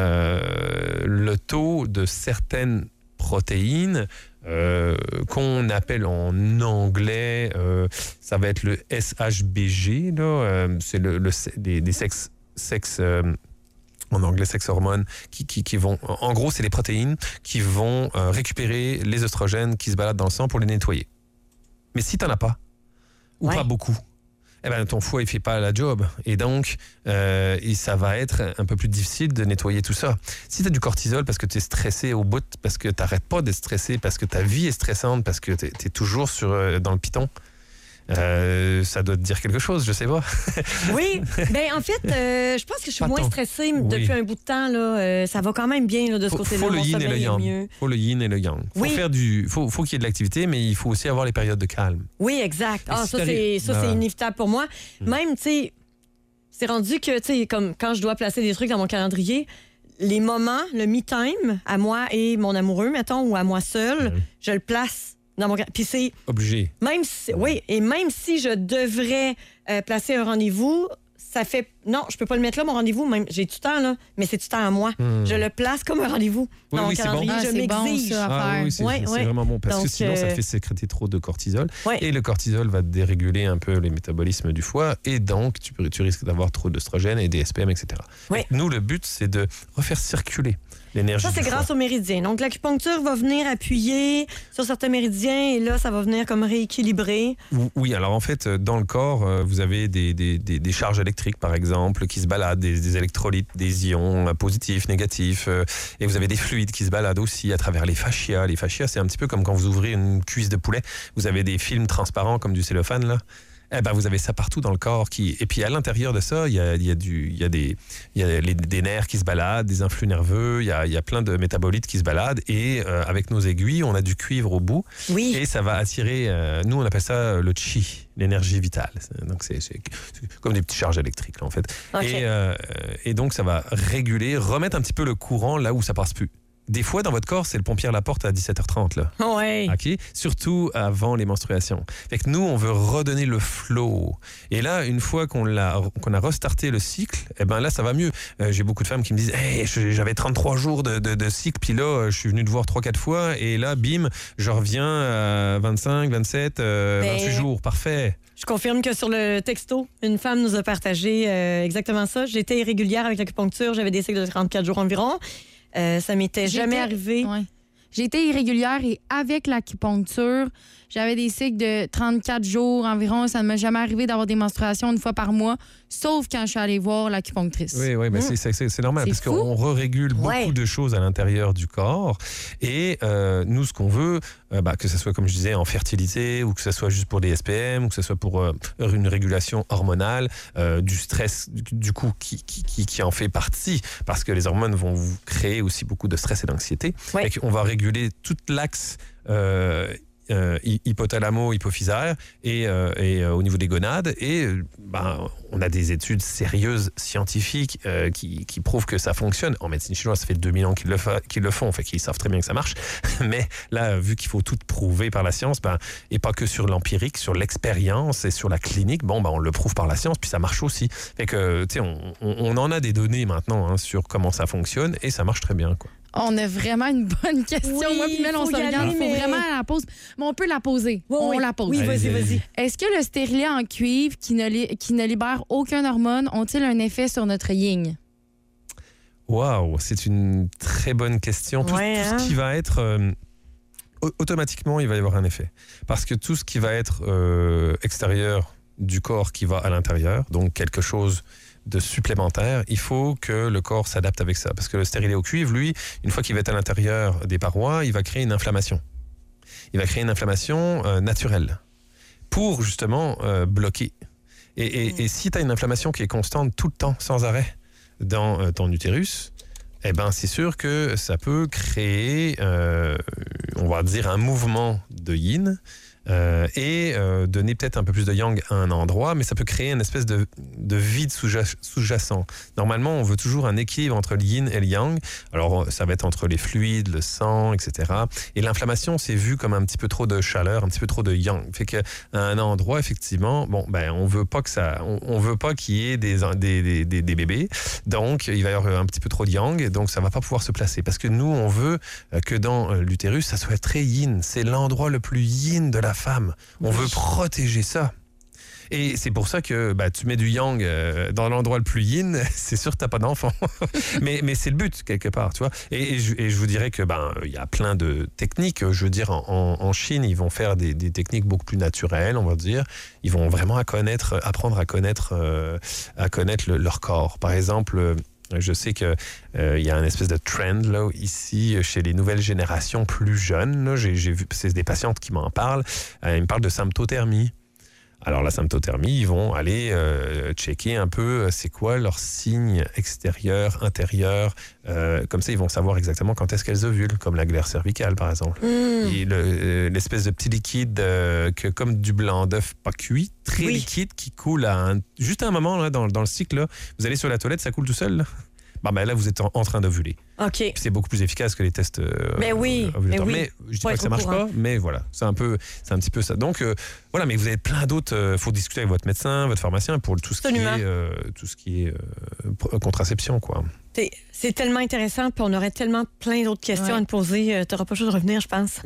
le taux de certaines protéines qu'on appelle en anglais, ça va être le SHBG, là, c'est des sex en anglais sex hormones qui vont, en gros c'est les protéines qui vont récupérer les oestrogènes qui se baladent dans le sang pour les nettoyer. Mais si t'en as pas, ou pas beaucoup, eh ben, ton foie, il fait pas la job. Et donc, ça va être un peu plus difficile de nettoyer tout ça. Si tu as du cortisol parce que tu es stressé au bout, parce que tu n'arrêtes pas d'être stressé, parce que ta vie est stressante, parce que tu es toujours dans le piton, ça doit te dire quelque chose, je sais pas. Oui, ben en fait, je pense que je suis moins stressée depuis un bout de temps. Là. Ça va quand même bien là, de ce côté-là. Faut le yin et le yang. Faut le yin et le yang. Faut qu'il y ait de l'activité, mais il faut aussi avoir les périodes de calme. Oui, exact. Ça, c'est inévitable pour moi. Même, tu sais, c'est rendu que, tu sais, comme quand je dois placer des trucs dans mon calendrier, les moments, le me-time, à moi et mon amoureux, mettons, ou à moi seule, je le place. Puis c'est obligé. Même si je devrais placer un rendez-vous, ça fait non, je peux pas le mettre là mon rendez-vous, même j'ai du temps là, mais c'est du temps à moi. Je le place comme un rendez-vous dans mon calendrier, je m'exige. C'est vraiment bon parce que sinon ça te fait sécréter trop de cortisol et le cortisol va déréguler un peu les métabolismes du foie et donc tu risques d'avoir trop d'œstrogènes et des SPM, etc. Nous le but c'est de refaire circuler l'énergie. Ça, c'est grâce aux méridiens. Donc, l'acupuncture va venir appuyer sur certains méridiens et là, ça va venir comme rééquilibrer. Oui, alors en fait, dans le corps, vous avez des charges électriques, par exemple, qui se baladent, des électrolytes, des ions positifs, négatifs, et vous avez des fluides qui se baladent aussi à travers les fascias. Les fascias, c'est un petit peu comme quand vous ouvrez une cuisse de poulet. Vous avez des films transparents comme du cellophane, là. Eh ben, vous avez ça partout dans le corps. Et puis à l'intérieur de ça, il y a des nerfs qui se baladent, des influx nerveux, il y a plein de métabolites qui se baladent. Et avec nos aiguilles, on a du cuivre au bout. Oui. Et ça va attirer, nous on appelle ça le chi, l'énergie vitale. Donc c'est comme des petites charges électriques là, en fait. Okay. Et donc ça va réguler, remettre un petit peu le courant là où ça passe plus. Des fois, dans votre corps, c'est le pompier à la porte à 17h30. Là. Ouais. Okay? Surtout avant les menstruations. Fait que nous, on veut redonner le flow. Et là, une fois qu'on a restarté le cycle, eh ben là, ça va mieux. J'ai beaucoup de femmes qui me disent hey, j'avais 33 jours de cycle, puis là, je suis venu te voir 3-4 fois, et là, bim, je reviens à 25, 27, 28 jours. Parfait. Je confirme que sur le texto, une femme nous a partagé exactement ça. J'étais irrégulière avec l'acupuncture, j'avais des cycles de 34 jours environ. Ça m'était jamais arrivé. Ouais. J'ai été irrégulière et avec l'acupuncture, j'avais des cycles de 34 jours environ. Ça ne m'est jamais arrivé d'avoir des menstruations une fois par mois, sauf quand je suis allée voir l'acupunctrice. Oui, mais c'est normal parce qu'on régule beaucoup de choses à l'intérieur du corps. Et nous, ce qu'on veut, que ce soit, comme je disais, en fertilité ou que ce soit juste pour des SPM ou que ce soit pour une régulation hormonale, du stress, du coup, qui en fait partie parce que les hormones vont vous créer aussi beaucoup de stress et d'anxiété. On va réguler toute l'axe hypothalamo-hypophysaire et au niveau des gonades. Et on a des études sérieuses, scientifiques, qui prouvent que ça fonctionne. En médecine chinoise, ça fait 2000 ans qu'ils le font, fait qu'ils savent très bien que ça marche. Mais là, vu qu'il faut tout prouver par la science, et pas que sur l'empirique, sur l'expérience et sur la clinique, on le prouve par la science, puis ça marche aussi. Fait que, tu sais, on en a des données maintenant sur comment ça fonctionne et ça marche très bien, quoi. On a vraiment une bonne question. Oui, moi, puis Mel, on se regarde. Il faut vraiment la pose. Mais on peut la poser. On la pose. Oui, vas-y. Est-ce que le stérilet en cuivre qui ne libère aucune hormone ont-ils un effet sur notre yin? Wow, c'est une très bonne question. Tout ce qui va être... automatiquement, il va y avoir un effet. Parce que tout ce qui va être extérieur du corps qui va à l'intérieur, donc quelque chose de supplémentaire, il faut que le corps s'adapte avec ça. Parce que le stérilet au cuivre, lui, une fois qu'il va être à l'intérieur des parois, il va créer une inflammation. Il va créer une inflammation naturelle pour justement bloquer. Et si tu as une inflammation qui est constante tout le temps, sans arrêt, dans ton utérus, c'est sûr que ça peut créer, on va dire, un mouvement de yin et donner peut-être un peu plus de yang à un endroit, mais ça peut créer une espèce de vide sous-jacent. Normalement, on veut toujours un équilibre entre le yin et le yang. Alors, ça va être entre les fluides, le sang, etc. Et l'inflammation, c'est vu comme un petit peu trop de chaleur, un petit peu trop de yang. Fait qu'à un endroit, effectivement, on veut pas on veut pas qu'il y ait des bébés. Donc, il va y avoir un petit peu trop de yang, donc ça va pas pouvoir se placer. Parce que nous, on veut que dans l'utérus, ça soit très yin. C'est l'endroit le plus yin de la femme. On veut protéger ça. Et c'est pour ça que tu mets du yang dans l'endroit le plus yin, c'est sûr que t'as pas d'enfant. mais c'est le but, quelque part, tu vois. Et je vous dirais que il y a plein de techniques. Je veux dire, en Chine, ils vont faire des techniques beaucoup plus naturelles, on va dire. Ils vont vraiment apprendre à connaître leur corps. Par exemple, je sais qu'il y a une espèce de trend là, ici chez les nouvelles générations plus jeunes. Là, j'ai vu, c'est des patientes qui m'en parlent. Ils me parlent de symptothermie. Alors la symptothermie, ils vont aller checker un peu c'est quoi leur signe extérieur, intérieur. Comme ça, ils vont savoir exactement quand est-ce qu'elles ovulent, comme la glaire cervicale par exemple. Et l'espèce de petit liquide comme du blanc d'œuf pas cuit, très liquide, qui coule juste à un moment là, dans le cycle. Là, vous allez sur la toilette, ça coule tout seul. Là. Là, vous êtes en train d'ovuler. OK. Puis c'est beaucoup plus efficace que les tests ovulateurs. Mais je dis pas que ça marche pas, mais voilà, c'est un petit peu ça. Donc, voilà, mais vous avez plein d'autres... Il faut discuter avec votre médecin, votre pharmacien pour tout ce qui est contraception, quoi. C'est tellement intéressant, puis on aurait tellement plein d'autres questions à te poser. Tu n'auras pas le choix de revenir, je pense.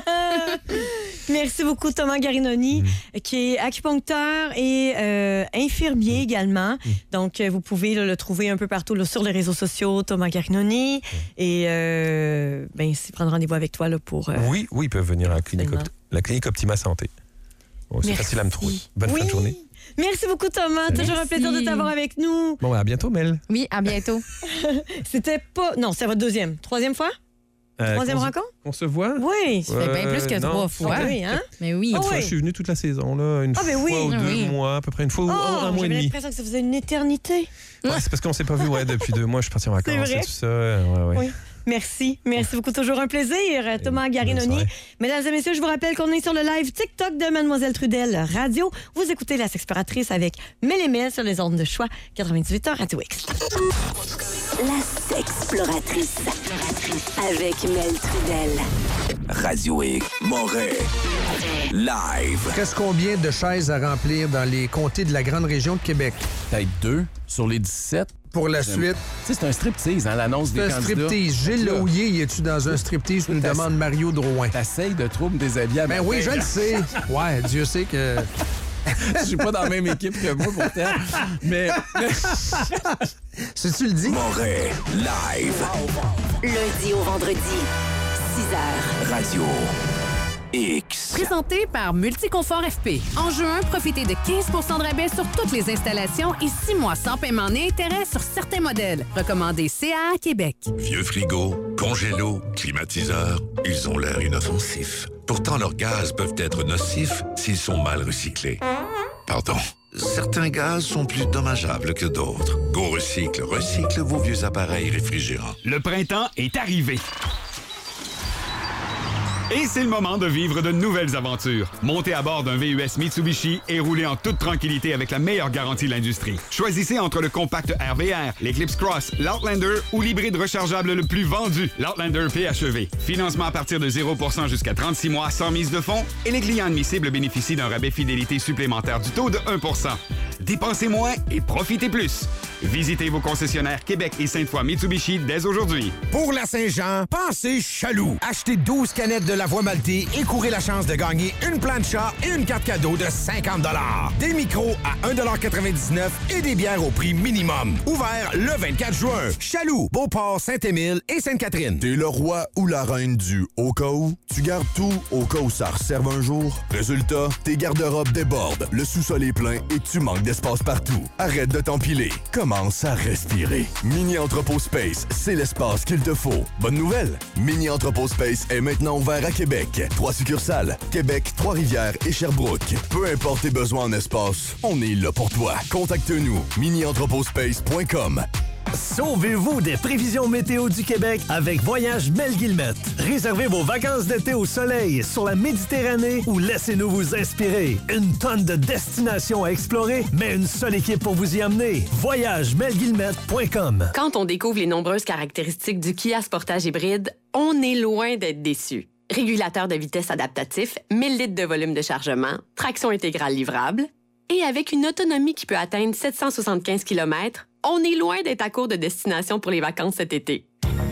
Merci beaucoup, Thomas Garinoni, qui est acupuncteur et infirmier également. Donc, vous pouvez le trouver un peu partout là, sur les réseaux sociaux, Thomas Garinoni. Et s'il prend rendez-vous avec toi là, pour... Oui, ils peuvent venir à la clinique Optima Santé. C'est facile à me trouver. Bonne fin de journée. Merci beaucoup, Thomas. Toujours un plaisir de t'avoir avec nous. Bon, à bientôt, Mel. Oui, à bientôt. C'était pas... Non, c'est votre troisième fois? Troisième rencontre? On se voit? Oui. Ça fait bien plus que 3 fois. Oui, hein? Mais oui. Fois, je suis venu toute la saison, là, une fois ou 2 mois, à peu près une fois ou un mois et demi. J'avais l'impression que ça faisait une éternité. C'est parce qu'on ne s'est pas vu depuis 2 mois. Je suis parti en vacances et tout ça. Oui. Merci beaucoup. Toujours un plaisir, Thomas Garinoni. Mesdames et messieurs, je vous rappelle qu'on est sur le live TikTok de Mademoiselle Trudel Radio. Vous écoutez La Sexploratrice avec Mel et Mel sur les ondes de choix 98.1 Radio X. La Sexploratrice avec Mel Trudel. Radio X, Montréal. Live. Reste combien de chaises à remplir dans les comtés de la grande région de Québec? Peut-être 2 sur les 17. Pour la suite. Tu sais, c'est un striptease, l'annonce des candidats. C'est un striptease. Gilles Lauillet, y es-tu dans un striptease? Nous demande Mario Drouin. T'essayes de trouver des habits à Ben oui, je le sais. Ouais, Dieu sait que... Je suis pas dans la même équipe que moi, pourtant. Mais... Si tu le dis. Montréal, live. Lundi au vendredi, 6h. Radio X. Présenté par Multiconfort FP. En juin, profitez de 15 de rabais sur toutes les installations et 6 mois sans paiement ni intérêt sur certains modèles. Recommandé CA Québec. Vieux frigo, congélo, climatiseur, ils ont l'air inoffensifs. Pourtant, leurs gaz peuvent être nocifs s'ils sont mal recyclés. Pardon. Certains gaz sont plus dommageables que d'autres. Go Recycle recycle vos vieux appareils réfrigérants. Le printemps est arrivé. Et c'est le moment de vivre de nouvelles aventures. Montez à bord d'un VUS Mitsubishi et roulez en toute tranquillité avec la meilleure garantie de l'industrie. Choisissez entre le compact RVR, l'Eclipse Cross, l'Outlander ou l'hybride rechargeable le plus vendu, l'Outlander PHEV. Financement à partir de 0% jusqu'à 36 mois sans mise de fonds et les clients admissibles bénéficient d'un rabais fidélité supplémentaire du taux de 1%. Dépensez moins et profitez plus. Visitez vos concessionnaires Québec et Sainte-Foy Mitsubishi dès aujourd'hui. Pour la Saint-Jean, pensez Chaloux. Achetez 12 canettes de la voie maltée et courez la chance de gagner une plancha et une carte cadeau de 50 $. Des micros à 1,99 $ et des bières au prix minimum. Ouvert le 24 juin. Chaloux, Beauport, Saint-Émile et Sainte-Catherine. T'es le roi ou la reine du au cas où? Tu gardes tout au cas où ça resserve un jour? Résultat, tes garde-robes débordent, le sous-sol est plein et tu manques d'espace partout. Arrête de t'empiler. Commence à respirer. Mini Entrepôt Space, c'est l'espace qu'il te faut. Bonne nouvelle! Mini Entrepôt Space est maintenant ouvert à Québec. 3 succursales, Québec, Trois-Rivières et Sherbrooke. Peu importe tes besoins en espace, on est là pour toi. Contacte-nous, minientrepotspace.com. Sauvez-vous des prévisions météo du Québec avec Voyage Mel Guillemette. Réservez vos vacances d'été au soleil, sur la Méditerranée ou laissez-nous vous inspirer. Une tonne de destinations à explorer, mais une seule équipe pour vous y amener. VoyageMelGuillemette.com. Quand on découvre les nombreuses caractéristiques du Kia Sportage hybride, on est loin d'être déçu. Régulateur de vitesse adaptatif, 1000 litres de volume de chargement, traction intégrale livrable, et avec une autonomie qui peut atteindre 775 km, on est loin d'être à court de destination pour les vacances cet été.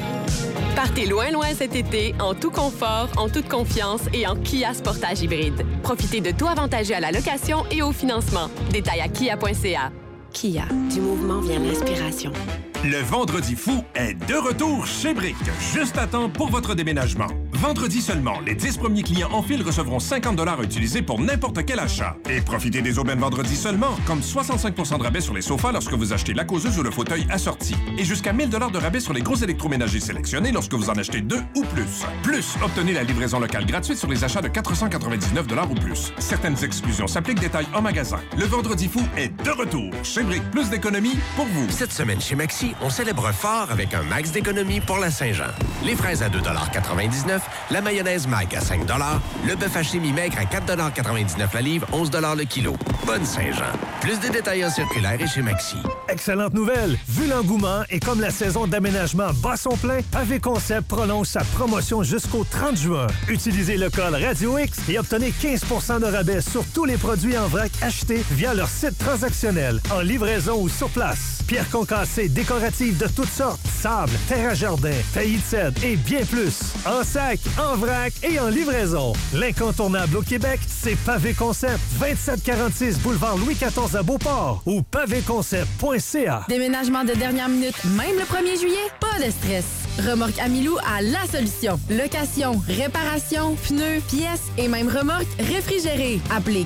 Partez loin, loin cet été, en tout confort, en toute confiance et en Kia Sportage hybride. Profitez de tout avantageux à la location et au financement. Détails à kia.ca. Kia, du mouvement vient l'inspiration. Le Vendredi fou est de retour chez Brick, juste à temps pour votre déménagement. Vendredi seulement, les 10 premiers clients en file recevront 50 $ à utiliser pour n'importe quel achat. Et profitez des aubaines vendredi seulement, comme 65 % de rabais sur les sofas lorsque vous achetez la causeuse ou le fauteuil assorti. Et jusqu'à 1000 $ de rabais sur les gros électroménagers sélectionnés lorsque vous en achetez 2 ou plus. Plus, obtenez la livraison locale gratuite sur les achats de 499 $ ou plus. Certaines exclusions s'appliquent, détails en magasin. Le Vendredi fou est de retour chez Brick. Plus d'économies pour vous. Cette semaine chez Maxi, on célèbre fort avec un max d'économie pour la Saint-Jean. Les fraises à 2,99 $, la mayonnaise Mag à 5 $, le bœuf haché mi-maigre à 4,99 $ la livre, 11 $ le kilo. Bonne Saint-Jean. Plus de détails en circulaire et chez Maxi. Excellente nouvelle! Vu l'engouement et comme la saison d'aménagement bat son plein, AV Concept prolonge sa promotion jusqu'au 30 juin. Utilisez le code Radio X et obtenez 15 % de rabais sur tous les produits en vrac achetés via leur site transactionnel, en livraison ou sur place. Pierres concassées décoratives de toutes sortes, sable, terre à jardin, taillis de cèdre et bien plus. En sac, en vrac et en livraison. L'incontournable au Québec, c'est Pavé Concept. 2746 boulevard Louis XIV à Beauport ou pavéconcept.ca. Déménagement de dernière minute, même le 1er juillet? Pas de stress. Remorque Amilou a la solution. Location, réparation, pneus, pièces et même remorque réfrigérée. Appelez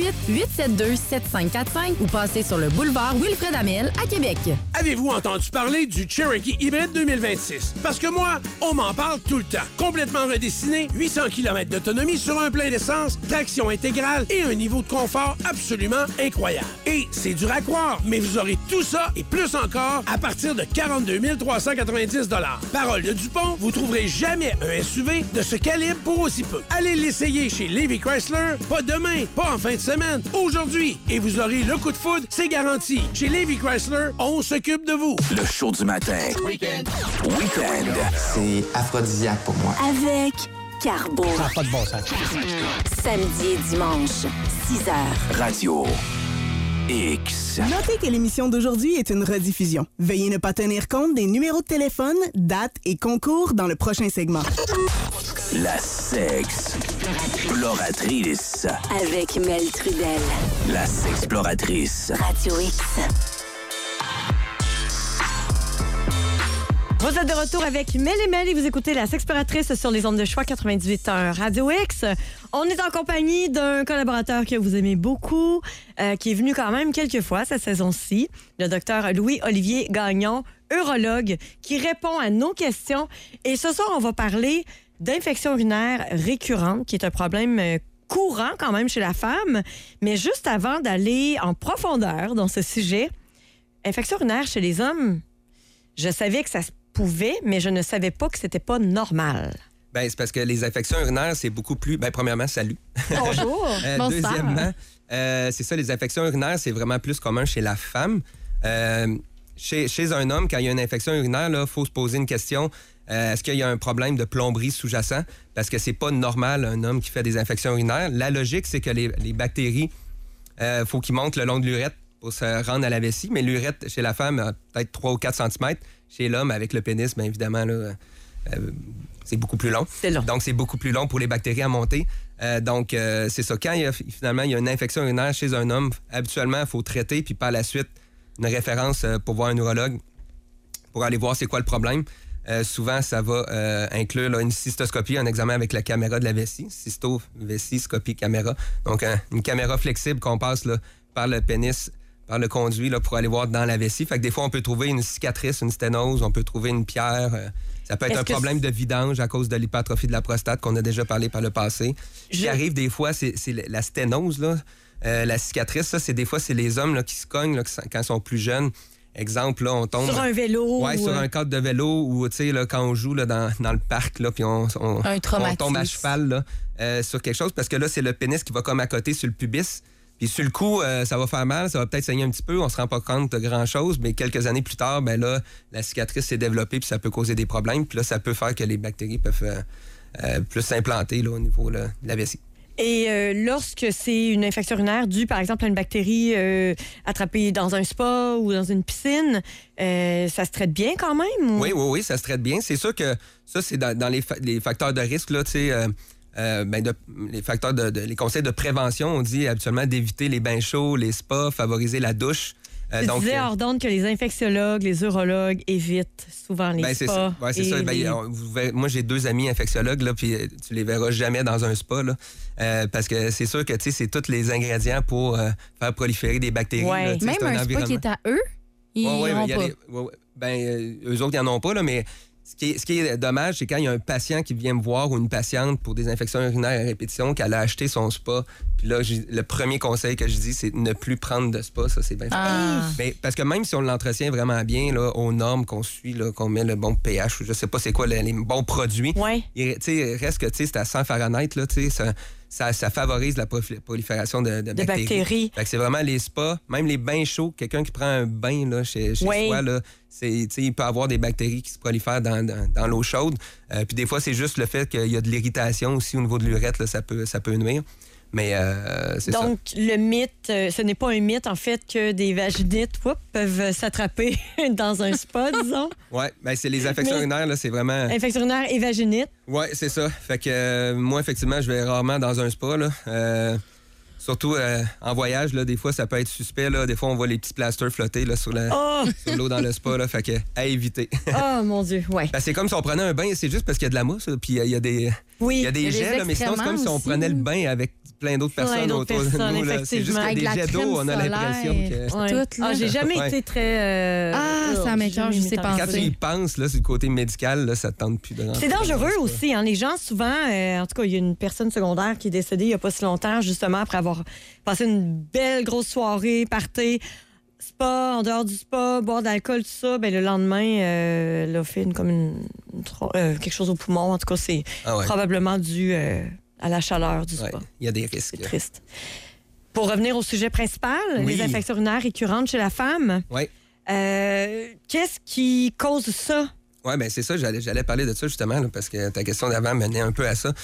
418-872-7545 ou passez sur le boulevard Wilfred Amel à Québec. Avez-vous entendu parler du Cherokee Hybrid 2026? Parce que moi, on m'en parle tout le temps. Complètement redessiné, 800 km d'autonomie sur un plein d'essence, traction intégrale et un niveau de confort absolument incroyable. Et c'est dur à croire, mais vous aurez tout ça et plus encore à partir de 42 390 $. Parole de Dupont, vous trouverez jamais un SUV de ce calibre pour aussi peu. Allez l'essayer chez Lévy Chrysler, pas demain, pas en fin de semaine, aujourd'hui. Et vous aurez le coup de foudre, c'est garanti. Chez Lévy Chrysler, on s'occupe de vous. Le show du matin. Week-end. C'est aphrodisiaque pour moi. Avec Carbo. Ça n'a pas de bon sens. Samedi et dimanche, 6h. Radio X. Notez que l'émission d'aujourd'hui est une rediffusion. Veuillez ne pas tenir compte des numéros de téléphone, dates et concours dans le prochain segment. La sexploratrice. Avec Mel Trudel. La sexploratrice. Radio X. Vous êtes de retour avec Mel et Mel et vous écoutez La Sexploratrice sur les ondes de choix 98.1 Radio X. On est en compagnie d'un collaborateur que vous aimez beaucoup, qui est venu quand même quelques fois cette saison-ci, le docteur Louis-Olivier Gagnon, urologue, qui répond à nos questions. Et ce soir, on va parler d'infection urinaire récurrente, qui est un problème courant quand même chez la femme. Mais juste avant d'aller en profondeur dans ce sujet, infection urinaire chez les hommes, je savais que ça se pouvait, mais je ne savais pas que c'était pas normal. Ben, c'est parce que les infections urinaires, c'est beaucoup plus... Ben, premièrement, salut. Bonjour. Deuxièmement, c'est ça, les infections urinaires, c'est vraiment plus commun chez la femme. Chez un homme, quand il y a une infection urinaire, il faut se poser une question. Est-ce qu'il y a un problème de plomberie sous-jacent? Parce que c'est pas normal, un homme qui fait des infections urinaires. La logique, c'est que les bactéries, faut qu'ils montent le long de l'urètre pour se rendre à la vessie. Mais l'urètre, chez la femme, a peut-être 3 ou 4 cm. Chez l'homme, avec le pénis, bien évidemment, là, c'est beaucoup plus long. C'est long. Donc, c'est beaucoup plus long pour les bactéries à monter. C'est ça. Quand finalement, il y a une infection urinaire chez un homme, habituellement, il faut traiter, puis par la suite, une référence pour voir un urologue pour aller voir c'est quoi le problème. Souvent, ça va inclure là, une cystoscopie, un examen avec la caméra de la vessie, cysto-vessie-scopie caméra. Donc, une caméra flexible qu'on passe là, par le pénis, par le conduit là, pour aller voir dans la vessie. Fait que des fois, on peut trouver une cicatrice, une sténose, on peut trouver une pierre. Ça peut être un problème de vidange à cause de l'hypertrophie de la prostate qu'on a déjà parlé par le passé. Ce qui arrive des fois, c'est la sténose, là. La cicatrice, ça, c'est des fois, c'est les hommes là, qui se cognent là, quand ils sont plus jeunes. Exemple, là, on tombe... Sur un vélo. Oui, sur un cadre de vélo ou, tu sais, là, quand on joue là, dans le parc, là, puis on tombe à cheval là, sur quelque chose, parce que là, c'est le pénis qui va comme à côté sur le pubis. Puis sur le coup, ça va faire mal, ça va peut-être saigner un petit peu, on se rend pas compte de grand-chose, mais quelques années plus tard, ben là, la cicatrice s'est développée, puis ça peut causer des problèmes. Puis là, ça peut faire que les bactéries peuvent plus s'implanter là, au niveau là, de la vessie. Et lorsque c'est une infection urinaire due, par exemple, à une bactérie attrapée dans un spa ou dans une piscine, ça se traite bien quand même? Ou... Oui, ça se traite bien. C'est sûr que ça, c'est dans les facteurs de risque, là, tu sais... les facteurs les conseils de prévention, on dit habituellement d'éviter les bains chauds, les spas, favoriser la douche. Tu disais hors d'onde que les infectiologues, les urologues évitent souvent les spas. C'est ça. Moi, j'ai 2 amis infectiologues, là, puis tu les verras jamais dans un spa, là, parce que c'est sûr que c'est tous les ingrédients pour faire proliférer des bactéries. Ouais. Là, même un spa qui est à eux, ils n'en ont pas. Eux autres, ils n'en ont pas, là, mais... Ce qui est dommage, c'est quand il y a un patient qui vient me voir ou une patiente pour des infections urinaires à répétition, qu'elle a acheté son spa. Puis là, le premier conseil que je dis, c'est de ne plus prendre de spa. Ça, c'est bien fait. Mais parce que même si on l'entretient vraiment bien, là, aux normes qu'on suit, là, qu'on met le bon pH, ou je sais pas c'est quoi les bons produits, il reste que c'est à 100 Fahrenheit, là, ça favorise la prolifération de bactéries. Fait que c'est vraiment les spas, même les bains chauds. Quelqu'un qui prend un bain là, chez soi, là, il peut avoir des bactéries qui se prolifèrent dans l'eau chaude. Puis des fois, c'est juste le fait qu'il y a de l'irritation aussi au niveau de l'urètre, là, ça peut nuire. Mais c'est ça. Donc, le mythe, ce n'est pas un mythe, en fait, que des vaginites peuvent s'attraper dans un spa, disons. Oui, c'est les infections urinaires, là, c'est vraiment... Infections urinaires et vaginites. Oui, c'est ça. Fait que moi, effectivement, je vais rarement dans un spa, là. Surtout en voyage, là, des fois, ça peut être suspect. Là. Des fois, on voit les petits plasters flotter là, sur l'eau dans le spa. Là, fait que, à éviter. Oh, mon Dieu, ouais. C'est comme si on prenait un bain, c'est juste parce qu'il y a de la mousse, puis il y a des jets, là, mais sinon, c'est comme si on prenait le bain avec plein d'autres personnes autour de nous. Là. C'est juste qu'il y a des jets d'eau, on a l'impression que... j'ai jamais été très... ça m'étonne, je sais pas. Quand tu y penses, là, c'est le côté médical, là, ça te tente plus de rentrer. C'est dangereux aussi. Hein. Les gens, souvent... en tout cas, il y a une personne secondaire qui est décédée il n'y a pas si longtemps, justement, après avoir passé une belle grosse soirée, party, spa, en dehors du spa, boire d'alcool, tout ça. Le lendemain, elle a fait quelque chose au poumon. En tout cas, c'est probablement dû... à la chaleur du spa. Il y a des risques. C'est triste. Pour revenir au sujet principal, les infections urinaires récurrentes chez la femme. Oui. Qu'est-ce qui cause ça? Oui, bien, c'est ça. J'allais parler de ça, justement, là, parce que ta question d'avant menait un peu à ça.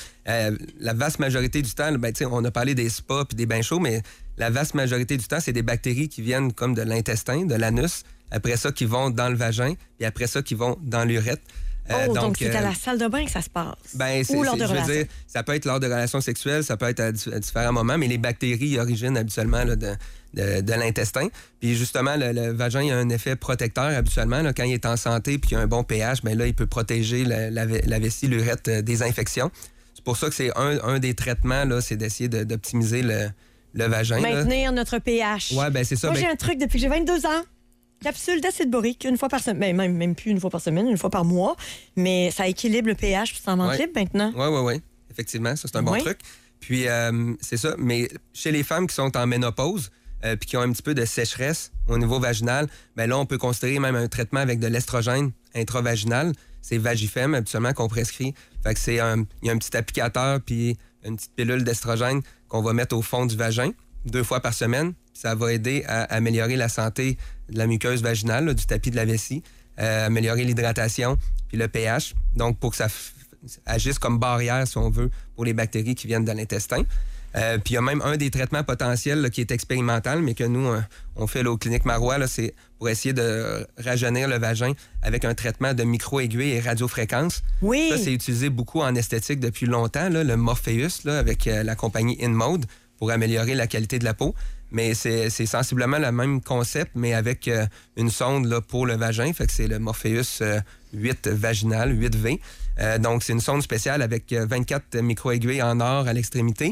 La vaste majorité du temps, on a parlé des spas puis des bains chauds, mais la vaste majorité du temps, c'est des bactéries qui viennent comme de l'intestin, de l'anus, après ça, qui vont dans le vagin, puis après ça, qui vont dans l'urètre. Donc c'est à la salle de bain que ça se passe? Ou lors de relations? Je veux dire, ça peut être lors de relations sexuelles, ça peut être à différents moments, mais les bactéries originent habituellement là, de l'intestin. Puis justement, le vagin a un effet protecteur habituellement. Là, quand il est en santé puis il y a un bon pH, bien là, il peut protéger la vessie, l'urètre des infections. C'est pour ça que c'est un des traitements, là, c'est d'essayer d'optimiser le vagin. Maintenir notre pH. Oui, bien c'est ça. Moi, j'ai un truc depuis que j'ai 22 ans. Capsule d'acide borique, une fois par semaine. Même plus une fois par semaine, une fois par mois. Mais ça équilibre le pH, puis c'est en vente libre maintenant. Oui. Effectivement, ça, c'est un bon truc. Puis, c'est ça. Mais chez les femmes qui sont en ménopause, puis qui ont un petit peu de sécheresse au niveau vaginal, bien là, on peut considérer même un traitement avec de l'estrogène intravaginal, c'est Vagifem habituellement qu'on prescrit. Fait que il y a un petit applicateur puis une petite pilule d'estrogène qu'on va mettre au fond du vagin 2 fois par semaine. Ça va aider à améliorer la santé de la muqueuse vaginale, là, du tapis de la vessie, améliorer l'hydratation puis le pH. Donc, pour que ça agisse comme barrière, si on veut, pour les bactéries qui viennent de l'intestin. Puis il y a même un des traitements potentiels là, qui est expérimental, mais que nous, on fait là, aux cliniques Marois, là, c'est pour essayer de rajeunir le vagin avec un traitement de micro-aiguille et radiofréquence. Oui. Ça, c'est utilisé beaucoup en esthétique depuis longtemps, là, le Morpheus, là, avec la compagnie InMode, pour améliorer la qualité de la peau. Mais c'est sensiblement le même concept, mais avec une sonde là, pour le vagin. Fait que c'est le Morpheus 8 vaginal, 8V. Donc, c'est une sonde spéciale avec 24 micro-aiguilles en or à l'extrémité.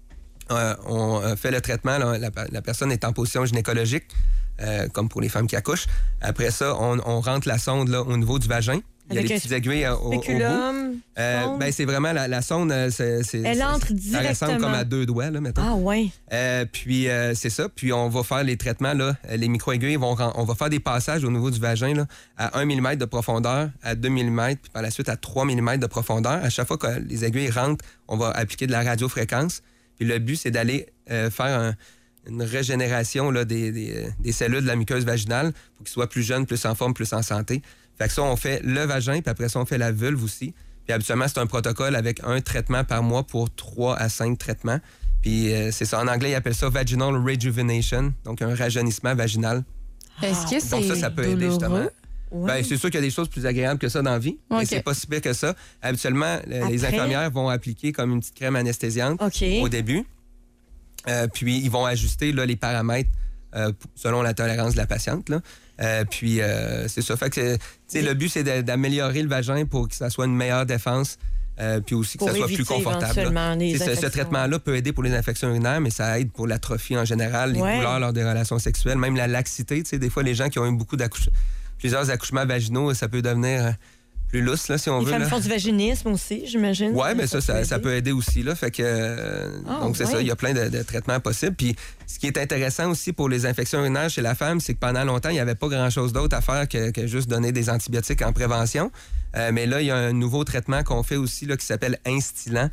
On fait le traitement, là, la personne est en position gynécologique, comme pour les femmes qui accouchent. Après ça, on rentre la sonde là, au niveau du vagin. Il y a des petites aiguilles au bout. C'est vraiment la sonde, elle entre directement. Ça ressemble comme à 2 doigts, là, mettons. Ah oui. Puis c'est ça. Puis on va faire les traitements, là, les micro-aiguilles, on va faire des passages au niveau du vagin là, à 1 mm de profondeur, à 2 mm, puis par la suite à 3 mm de profondeur. À chaque fois que les aiguilles rentrent, on va appliquer de la radiofréquence. Puis le but, c'est d'aller faire une régénération là, des cellules de la muqueuse vaginale pour qu'ils soient plus jeunes, plus en forme, plus en santé. Fait que ça, on fait le vagin, puis après ça, on fait la vulve aussi. Puis habituellement, c'est un protocole avec un traitement par mois pour 3 à 5 traitements. Puis c'est ça, en anglais, ils appellent ça vaginal rejuvenation, donc un rajeunissement vaginal. Est-ce que c'est donc ça peut aider justement. Ouais. C'est sûr qu'il y a des choses plus agréables que ça dans la vie, mais c'est pas si pire que ça. Habituellement, les infirmières vont appliquer comme une petite crème anesthésiante au début. Puis ils vont ajuster là, les paramètres selon la tolérance de la patiente. Là. Puis c'est ça. Fait que le but, c'est d'améliorer le vagin pour que ça soit une meilleure défense. Puis aussi que ça soit plus confortable. Ce traitement-là peut aider pour les infections urinaires, mais ça aide pour l'atrophie en général, les douleurs lors des relations sexuelles, même la laxité. Des fois, les gens qui ont eu plusieurs accouchements vaginaux, ça peut devenir plus lousse, là, si on veut. Les femmes font du vaginisme aussi, j'imagine. Oui, mais ça peut aider aussi. Là, fait que, donc, c'est ça, il y a plein de traitements possibles. Puis, ce qui est intéressant aussi pour les infections urinaires chez la femme, c'est que pendant longtemps, il n'y avait pas grand-chose d'autre à faire que juste donner des antibiotiques en prévention. Mais là, il y a un nouveau traitement qu'on fait aussi là, qui s'appelle Instylan,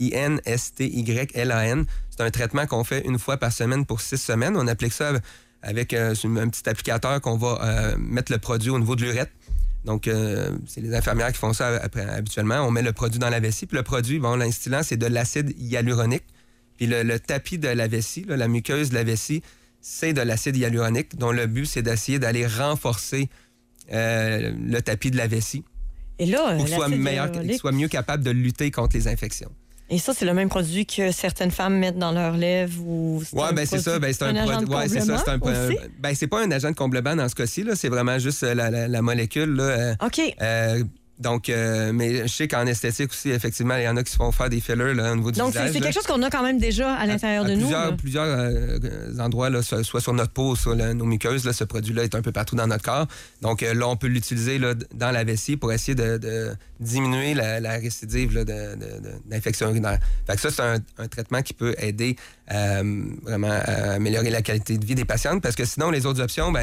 INSTYLAN. C'est un traitement qu'on fait 1 fois par semaine pour 6 semaines. On applique ça avec un petit applicateur qu'on va mettre le produit au niveau de l'urètre. Donc, c'est les infirmières qui font ça habituellement. On met le produit dans la vessie. Puis le produit, l'Instylan, c'est de l'acide hyaluronique. Puis le tapis de la vessie, là, la muqueuse de la vessie, c'est de l'acide hyaluronique, dont le but, c'est d'essayer d'aller renforcer le tapis de la vessie. Et là, pour qu'il soit mieux capable de lutter contre les infections. Et ça, c'est le même produit que certaines femmes mettent dans leurs lèvres ou c'est ça. C'est un agent de comblement. C'est pas un agent de comblement dans ce cas-ci. Là. C'est vraiment juste la molécule. Là. OK. Donc, mais je sais qu'en esthétique aussi, effectivement, il y en a qui se font faire des fillers là, au niveau du visage. Donc, c'est quelque chose qu'on a quand même déjà à l'intérieur de nous. Plusieurs endroits, là, soit sur notre peau, sur nos muqueuses, là, ce produit-là est un peu partout dans notre corps. Donc, là, on peut l'utiliser là, dans la vessie pour essayer de diminuer la récidive là, d'infection urinaire. Fait que ça, c'est un traitement qui peut aider vraiment à améliorer la qualité de vie des patientes parce que sinon, les autres options,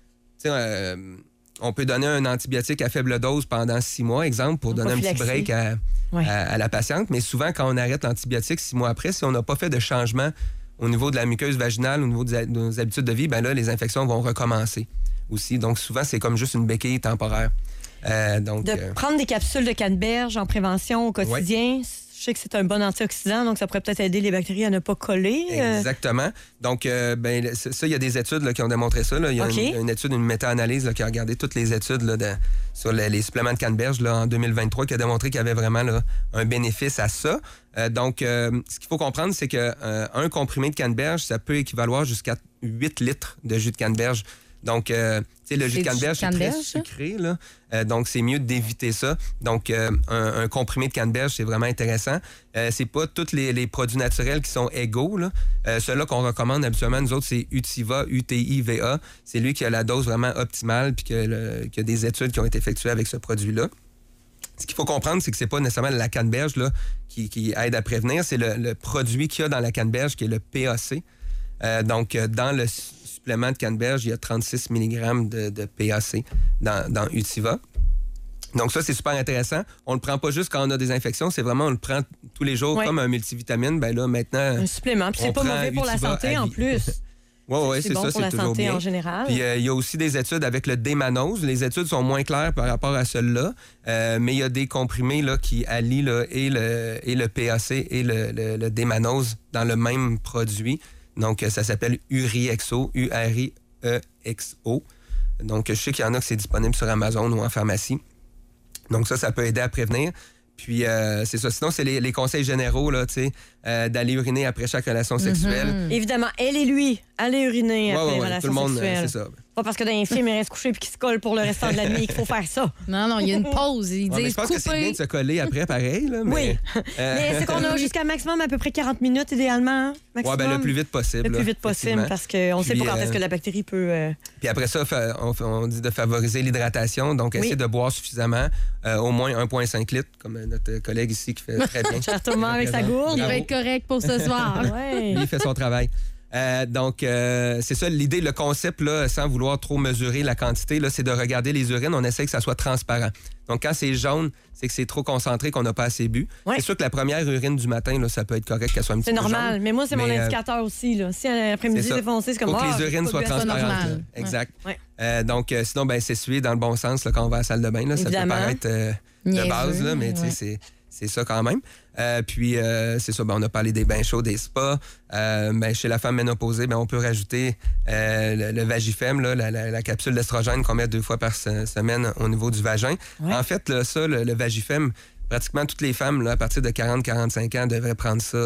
on peut donner un antibiotique à faible dose pendant 6 mois, exemple, pour donner un petit break à la patiente. Mais souvent, quand on arrête l'antibiotique 6 mois après, si on n'a pas fait de changement au niveau de la muqueuse vaginale, au niveau de nos habitudes de vie, là, les infections vont recommencer aussi. Donc, souvent, c'est comme juste une béquille temporaire. Prendre des capsules de canneberge en prévention au quotidien, je sais que c'est un bon antioxydant, donc ça pourrait peut-être aider les bactéries à ne pas coller. Exactement. Donc, ça, il y a des études là, qui ont démontré ça. Là. Il y a une méta-analyse là, qui a regardé toutes les études là, sur les suppléments de canneberge là, en 2023 qui a démontré qu'il y avait vraiment là, un bénéfice à ça. Donc, ce qu'il faut comprendre, c'est qu'un comprimé de canneberge, ça peut équivaloir jusqu'à 8 litres de jus de canneberge. Donc, le jus de canneberge, c'est très sucré. Là. Donc, c'est mieux d'éviter ça. Donc, un comprimé de canneberge, c'est vraiment intéressant. C'est pas tous les produits naturels qui sont égaux. Ceux-là qu'on recommande habituellement, nous autres, c'est Utiva, UTIVA. C'est lui qui a la dose vraiment optimale puis qu'il y a des études qui ont été effectuées avec ce produit-là. Ce qu'il faut comprendre, c'est que c'est pas nécessairement la canneberge là, qui aide à prévenir. C'est le produit qu'il y a dans la canneberge qui est le PAC. Donc, dans le supplément de canneberge, il y a 36 mg de PAC dans Utiva. Donc ça, c'est super intéressant. On le prend pas juste quand on a des infections, c'est vraiment, on le prend tous les jours comme un multivitamine. Ben là, maintenant... Un supplément. Puis c'est pas mauvais pour la santé en plus. Oui, c'est bon ça, pour c'est la toujours santé bien. en général. Puis il y a aussi des études avec le démanose. Les études sont moins claires par rapport à celles-là, mais il y a des comprimés là, qui allient là, et le PAC et le démanose dans le même produit. Donc, ça s'appelle Uriexo, U-R-I-E-X-O. Donc, je sais qu'il y en a que c'est disponible sur Amazon ou en pharmacie. Donc, ça peut aider à prévenir. Puis, c'est ça. Sinon, c'est les conseils généraux, là, tu sais, d'aller uriner après chaque relation sexuelle. Évidemment, elle et lui, aller uriner après une relation tout le monde, sexuelle. c'est ça. Pas parce que dans les films, il reste couché puis qu'il se colle pour le restant de la nuit qu'il faut faire ça. Non, il y a une pause. Ils disent je pense que c'est bien de se coller après, pareil. Là, mais, oui. Mais c'est qu'on a jusqu'à maximum à peu près 40 minutes, idéalement. Oui, ben, le plus vite possible. Le plus vite possible, parce qu'on ne sait pas quand est-ce que la bactérie peut... Puis après ça, on dit de favoriser l'hydratation. Donc, essayer de boire suffisamment, au moins 1,5 litres, comme notre collègue ici qui fait très bien. Cher Thomas avec sa gourde. Il va être correct pour ce soir. Ouais. Il fait son travail. Donc, c'est ça l'idée, le concept, là, sans vouloir trop mesurer la quantité, là, c'est de regarder les urines. On essaie que ça soit transparent. Donc, quand c'est jaune, c'est que c'est trop concentré, qu'on n'a pas assez bu. Ouais. C'est sûr que la première urine du matin, là, ça peut être correct qu'elle soit un petit peu jaune. C'est normal, mais moi, c'est mon indicateur aussi. Là. Si l'après-midi, c'est foncé, c'est comme... Il faut que les urines soient transparentes. Exact. Ouais. Donc, sinon, ben, s'essuyer dans le bon sens là, quand on va à la salle de bain. Là, ça peut paraître de base, là, mais tu sais, c'est ça quand même. Puis, c'est ça, ben, on a parlé des bains chauds, des spas. Ben, chez la femme ménopausée, ben, on peut rajouter le Vagifem, là, la capsule d'estrogène qu'on met 2 fois par semaine au niveau du vagin. Ouais. En fait, là, ça, le Vagifem, pratiquement toutes les femmes, là, à partir de 40-45 ans, devraient prendre ça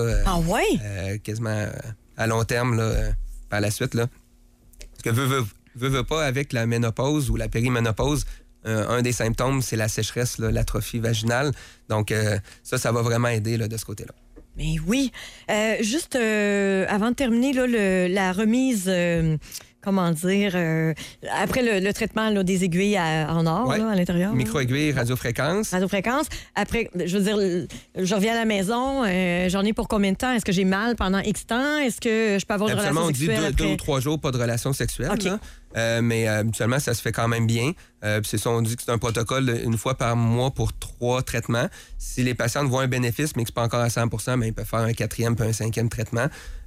quasiment à long terme là, par la suite. Là. Parce que veut pas, avec la ménopause ou la périménopause, un des symptômes, c'est la sécheresse, là, l'atrophie vaginale. Donc, ça va vraiment aider là, de ce côté-là. Mais oui. Juste avant de terminer, là, la remise, comment dire, après le traitement là, des aiguilles en or là, à l'intérieur. Micro-aiguilles, radiofréquence. Radiofréquence. Après, je veux dire, je reviens à la maison, j'en ai pour combien de temps? Est-ce que j'ai mal pendant X temps? Est-ce que je peux avoir une relation sexuelle on dit après? 2 ou 3 jours, pas de relation sexuelle. Okay. Là. Mais habituellement, ça se fait quand même bien. C'est ça, on dit que c'est un protocole une fois par mois pour 3 traitements. Si les patients voient un bénéfice, mais que c'est pas encore à 100 bien, ils peuvent faire un 4e puis un 5e traitement.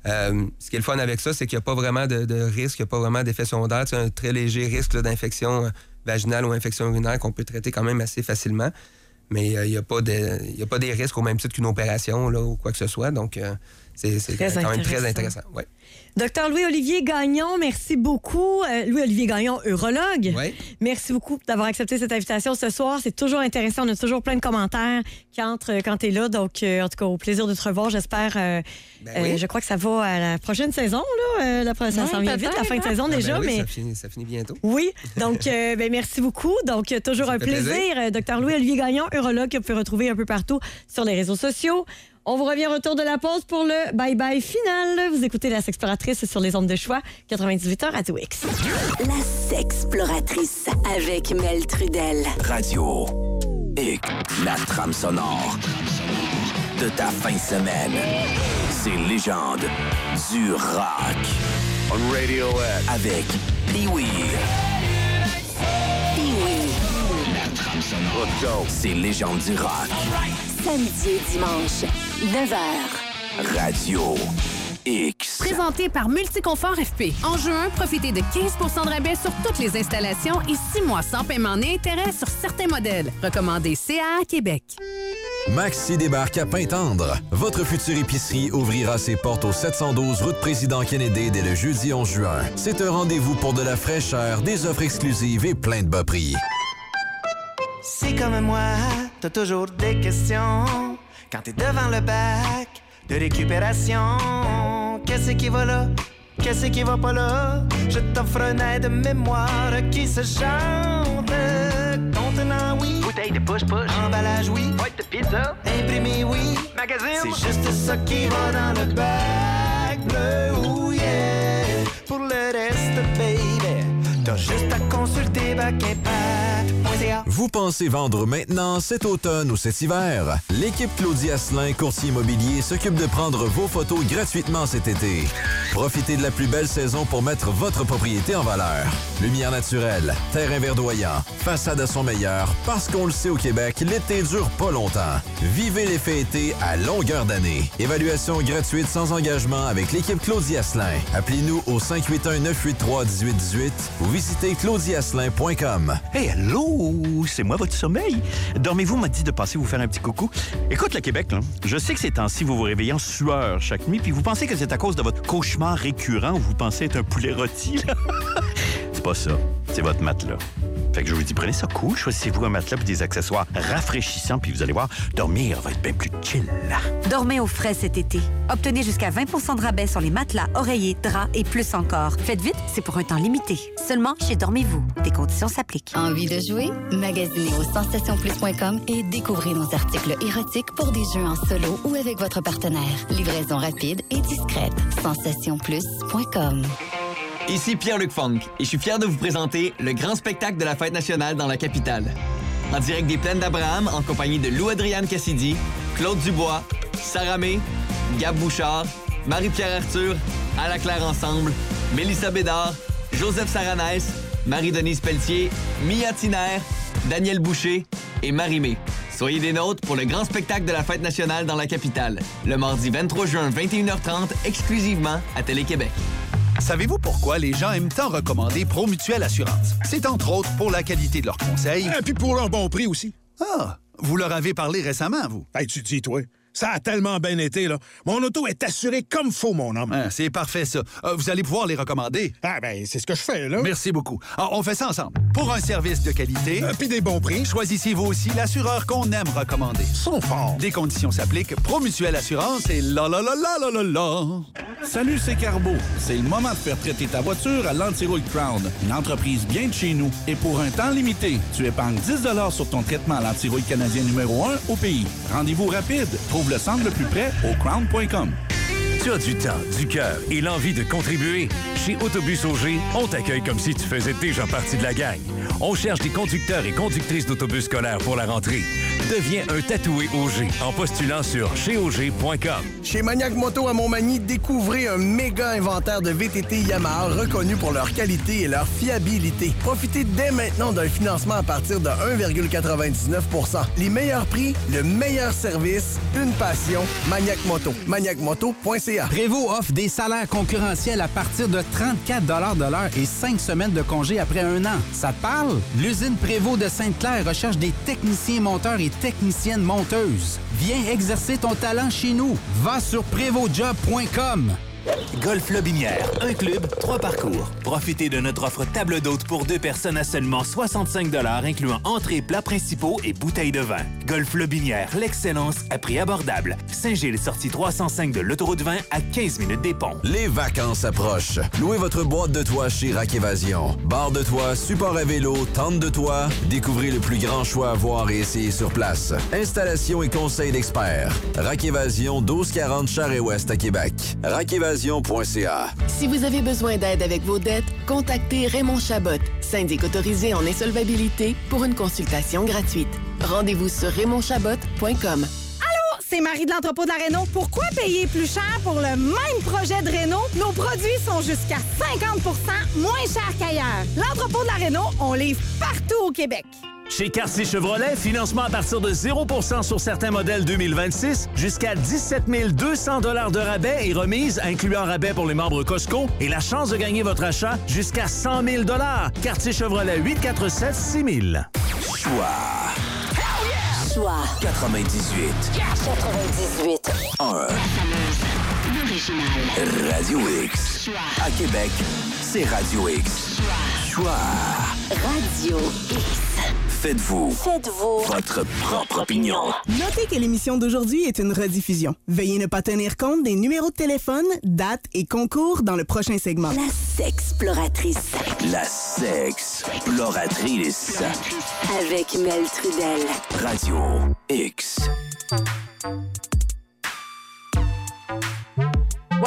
Ce qui est le fun avec ça, c'est qu'il n'y a pas vraiment de risque, il n'y a pas vraiment d'effet secondaire. C'est un très léger risque là, d'infection vaginale ou infection urinaire qu'on peut traiter quand même assez facilement. Mais il n'y a pas des risques au même titre qu'une opération là, ou quoi que ce soit. Donc, c'est quand même très intéressant. Ouais. Docteur Louis-Olivier Gagnon, merci beaucoup. Louis-Olivier Gagnon, urologue. Oui. Merci beaucoup d'avoir accepté cette invitation ce soir. C'est toujours intéressant. On a toujours plein de commentaires qui entrent quand tu es là. Donc, en tout cas, au plaisir de te revoir. J'espère. Oui. Je crois que ça va à la prochaine saison. Là. Ça s'en vient vite, la fin de saison déjà. Oui, mais ça finit bientôt. Oui. Donc, merci beaucoup. Donc, toujours un plaisir. Docteur Louis-Olivier Gagnon, urologue, que vous pouvez retrouver un peu partout sur les réseaux sociaux. On vous revient au retour de la pause pour le bye-bye final. Vous écoutez La Sexploratrice sur les ondes de choix, 98h Radio X. La Sexploratrice avec Mel Trudel. Radio X, la trame sonore de ta fin de semaine. C'est légende du rock. On Radio X. Avec Pee-Wee. La trame sonore. Let's go. C'est légende du rock. Samedi et dimanche, 9h. Radio X. Présenté par Multiconfort FP. En juin, profitez de 15 de rabais sur toutes les installations et 6 mois sans paiement ni intérêt sur certains modèles. Recommandé CA Québec. Maxi débarque à Pintendre. Votre future épicerie ouvrira ses portes au 712 route Président Kennedy dès le jeudi 11 juin. C'est un rendez-vous pour de la fraîcheur, des offres exclusives et plein de bas prix. Si comme moi, t'as toujours des questions quand t'es devant le bac de récupération. Qu'est-ce qui va là? Qu'est-ce qui va pas là? Je t'offre un aide-mémoire qui se chante. Contenant, oui. Bouteille de push-push. Emballage, oui. Boîte de pizza. Imprimé, oui. Magazine. C'est juste ça qui va dans le bac bleu, oh yeah. Pour le reste, baby, t'as juste à consulter bacimpact.ca. Vous pensez vendre maintenant, cet automne ou cet hiver? L'équipe Claudie Asselin, courtier immobilier, s'occupe de prendre vos photos gratuitement cet été. Profitez de la plus belle saison pour mettre votre propriété en valeur. Lumière naturelle, terrain verdoyant, façade à son meilleur, parce qu'on le sait au Québec, l'été dure pas longtemps. Vivez l'effet été à longueur d'année. Évaluation gratuite sans engagement avec l'équipe Claudie Asselin. Appelez-nous au 581-983-1818 ou visitez claudieasselin.com. Hey, allô! C'est moi votre sommeil. Dormez-vous m'a dit de passer vous faire un petit coucou. Écoute, le Québec, là, je sais que ces temps-ci, vous vous réveillez en sueur chaque nuit, puis vous pensez que c'est à cause de votre cauchemar récurrent où vous pensez être un poulet rôti, là. C'est pas ça. C'est votre matelas. Fait que je vous dis, prenez ça cool, choisissez-vous un matelas et des accessoires rafraîchissants, puis vous allez voir, dormir va être bien plus chill. Dormez au frais cet été. Obtenez jusqu'à 20 % de rabais sur les matelas, oreillers, draps et plus encore. Faites vite, c'est pour un temps limité. Seulement chez Dormez-vous. Des conditions s'appliquent. Envie de jouer? Magasinez au sensationplus.com et découvrez nos articles érotiques pour des jeux en solo ou avec votre partenaire. Livraison rapide et discrète. sensationplus.com. Ici Pierre-Luc Funk et je suis fier de vous présenter le grand spectacle de la Fête nationale dans la capitale. En direct des Plaines d'Abraham, en compagnie de Lou-Adrienne Cassidy, Claude Dubois, Sarah May, Gab Bouchard, Marie-Pierre Arthur, Ala Claire Ensemble, Mélissa Bédard, Joseph Saranès, Marie-Denise Pelletier, Mia Tiner, Daniel Boucher et Marie-Mé. Soyez des nôtres pour le grand spectacle de la Fête nationale dans la capitale, le mardi 23 juin, 21h30, exclusivement à Télé-Québec. Savez-vous pourquoi les gens aiment tant recommander Promutuelle Assurance? C'est entre autres pour la qualité de leurs conseils. Et puis pour leur bon prix aussi. Ah, vous leur avez parlé récemment, vous? Hey, tu dis, toi. Ça a tellement bien été, là. Mon auto est assurée comme faut, mon homme. Ah, c'est parfait, ça. Vous allez pouvoir les recommander. Ah, ben, c'est ce que je fais, là. Merci beaucoup. Alors, on fait ça ensemble. Pour un service de qualité... puis des bons prix. Choisissez vous aussi l'assureur qu'on aime recommander. Sont forts. Des conditions s'appliquent. Promutuelle Assurance et la la la la la la la. Salut, c'est Carbo. C'est le moment de faire traiter ta voiture à l'Antirouille Crown, une entreprise bien de chez nous. Et pour un temps limité, tu épargnes 10 $ sur ton traitement à l'Antirouille canadien numéro 1 au pays. Rendez-vous rapide. Trouve le centre le plus près au crown.com. Tu as du temps, du cœur et l'envie de contribuer? Chez Autobus Auger, on t'accueille comme si tu faisais déjà partie de la gang. On cherche des conducteurs et conductrices d'autobus scolaires pour la rentrée. Deviens un tatoué Auger en postulant sur cheauger.com. Chez Maniac Moto à Montmagny, découvrez un méga inventaire de VTT Yamaha reconnus pour leur qualité et leur fiabilité. Profitez dès maintenant d'un financement à partir de 1,99 %. Les meilleurs prix, le meilleur service, une passion, Maniac Moto. maniacmoto.ca. Prévost offre des salaires concurrentiels à partir de 34 $ de l'heure et 5 semaines de congé après 1 an. Ça te parle? L'usine Prévost de Sainte-Claire recherche des techniciens monteurs et techniciennes monteuses. Viens exercer ton talent chez nous. Va sur prévostjob.com. Golf Lobinière, un club, 3 parcours. Profitez de notre offre table d'hôte pour 2 personnes à seulement 65 $, incluant entrées, plats principaux et bouteilles de vin. Golf Lobinière, l'excellence à prix abordable. Saint-Gilles, sortie 305 de l'autoroute 20 à 15 minutes des ponts. Les vacances approchent. Louez votre boîte de toit chez Rack Évasion. Barre de toit, support à vélo, tente de toit. Découvrez le plus grand choix à voir et essayer sur place. Installation et conseils d'experts. Rack Évasion, 1240 Charest-Ouest à Québec. Rackévasion.ca. Si vous avez besoin d'aide avec vos dettes, contactez Raymond Chabot, syndic autorisé en insolvabilité, pour une consultation gratuite. Rendez-vous sur raymondchabot.com. Allô, c'est Marie de l'entrepôt de la Réno. Pourquoi payer plus cher pour le même projet de réno? Nos produits sont jusqu'à 50 % moins chers qu'ailleurs. L'entrepôt de la Réno, on livre partout au Québec. Chez Cartier Chevrolet, financement à partir de 0 % sur certains modèles 2026, jusqu'à 17 200 $ de rabais et remise, incluant rabais pour les membres Costco, et la chance de gagner votre achat jusqu'à 100 000 $. Cartier Chevrolet, 847-6000. Choix. Choix. 98. 98. 1. L'original. Radio X. À Québec, c'est Radio X. Choix. Radio X. Faites-vous votre propre opinion. Notez que l'émission d'aujourd'hui est une rediffusion. Veuillez ne pas tenir compte des numéros de téléphone, dates et concours dans le prochain segment. La sexploratrice. La sexploratrice. Avec Mel Trudel. Radio X. Wow,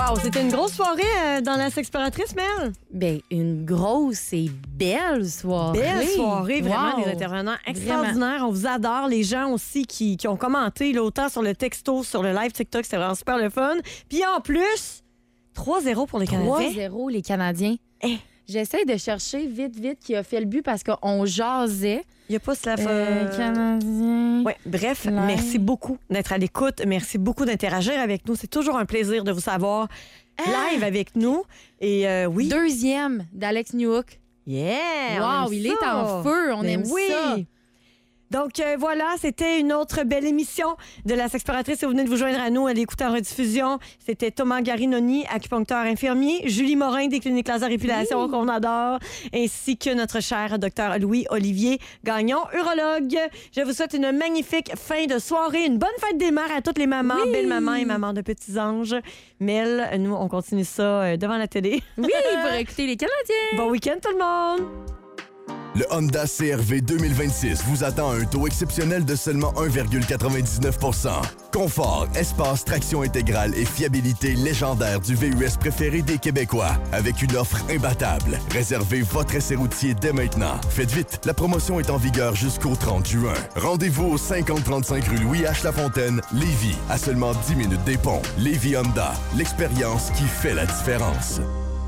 Wow, c'était une grosse soirée dans la Sexploratrice, Mel. Bien, une grosse et belle soirée. Belle soirée, vraiment, Wow. des intervenants extraordinaires. On vous adore. Les gens aussi qui ont commenté, là, autant sur le texto, sur le live TikTok, c'était vraiment super le fun. Puis en plus, 3-0 pour les Canadiens. 3-0 les Canadiens. J'essaie de chercher vite qui a fait le but parce qu'on jasait. Il n'y a pas cela. Canadiens. Ouais, bref, Live. merci beaucoup d'être à l'écoute. Merci beaucoup d'interagir avec nous. C'est toujours un plaisir de vous savoir live avec nous. Et oui. Deuxième d'Alex Newhook. Yeah! Wow, il est en feu. On aime ça. Donc voilà, c'était une autre belle émission de la Sexploratrice. Si vous venez de vous joindre à nous, allez écouter en rediffusion. C'était Thomas Garinoni, acupuncteur infirmier, Julie Morin des cliniques Laser Épilation qu'on adore, ainsi que notre cher docteur Louis-Olivier Gagnon, urologue. Je vous souhaite une magnifique fin de soirée, une bonne fête des mères à toutes les mamans, belles mamans et mamans de petits anges. Mel, nous, on continue ça devant la télé. Oui, pour écouter les Canadiens. Bon week-end tout le monde! Le Honda CR-V 2026 vous attend à un taux exceptionnel de seulement 1,99%. Confort, espace, traction intégrale et fiabilité légendaire du VUS préféré des Québécois. Avec une offre imbattable. Réservez votre essai routier dès maintenant. Faites vite, la promotion est en vigueur jusqu'au 30 juin. Rendez-vous au 5035 rue Louis H. Lafontaine, Lévis, à seulement 10 minutes des ponts. Lévis Honda, l'expérience qui fait la différence.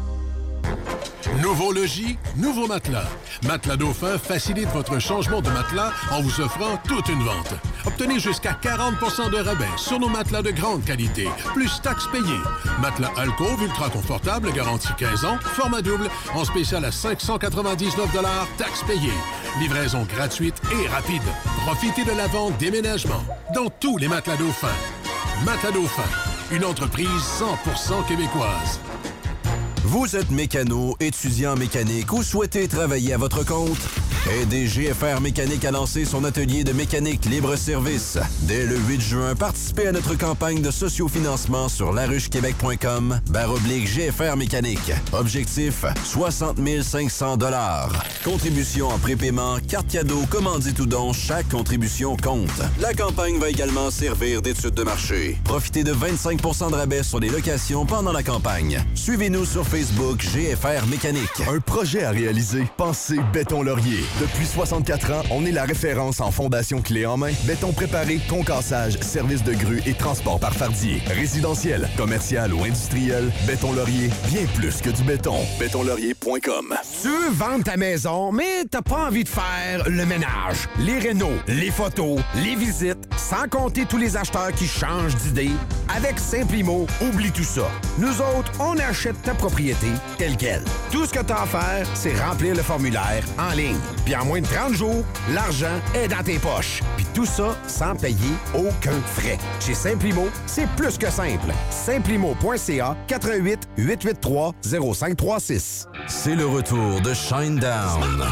Nouveau logis, nouveau matelas. Matelas Dauphin facilite votre changement de matelas en vous offrant toute une vente. Obtenez jusqu'à 40 de rabais sur nos matelas de grande qualité, plus taxes payées. Matelas Alcove ultra confortable, garantie 15 ans, format double, en spécial à 599 $, taxes payées. Livraison gratuite et rapide. Profitez de la vente déménagement dans tous les matelas Dauphin. Matelas Dauphin, une entreprise 100% québécoise. Vous êtes mécano, étudiant en mécanique ou souhaitez travailler à votre compte? Aidez GFR Mécanique à lancer son atelier de mécanique libre-service. Dès le 8 juin, participez à notre campagne de sociofinancement sur laruchequebec.com/GFR Mécanique. Objectif, 60 500 $. Contribution en prépaiement, carte cadeau, commandite ou don, chaque contribution compte. La campagne va également servir d'étude de marché. Profitez de 25 % de rabais sur les locations pendant la campagne. Suivez-nous sur Facebook GFR Mécanique. Un projet à réaliser. Pensez Béton Laurier. Depuis 64 ans, on est la référence en fondation clé en main. Béton préparé, concassage, service de grue et transport par fardier. Résidentiel, commercial ou industriel, Béton Laurier, bien plus que du béton. Bétonlaurier.com. Tu veux vendre ta maison, mais t'as pas envie de faire le ménage, les rénaux, les photos, les visites, sans compter tous les acheteurs qui changent d'idée. Avec Simplimo, oublie tout ça. Nous autres, on achète ta propriété telle quelle. Tout ce que t'as à faire, c'est remplir le formulaire en ligne. Puis en moins de 30 jours, l'argent est dans tes poches. Puis tout ça sans payer aucun frais. Chez Simplimo, c'est plus que simple. Simplimo.ca 88 883 0536. C'est le retour de Shinedown.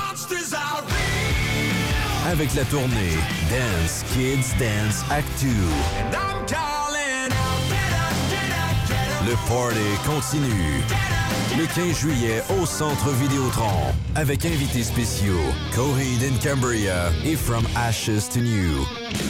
Avec la tournée Dance Kids Dance Act 2. Le party continue. Le 15 juillet au Centre Vidéotron. Avec invités spéciaux Coheed and Cambria et From Ashes to New.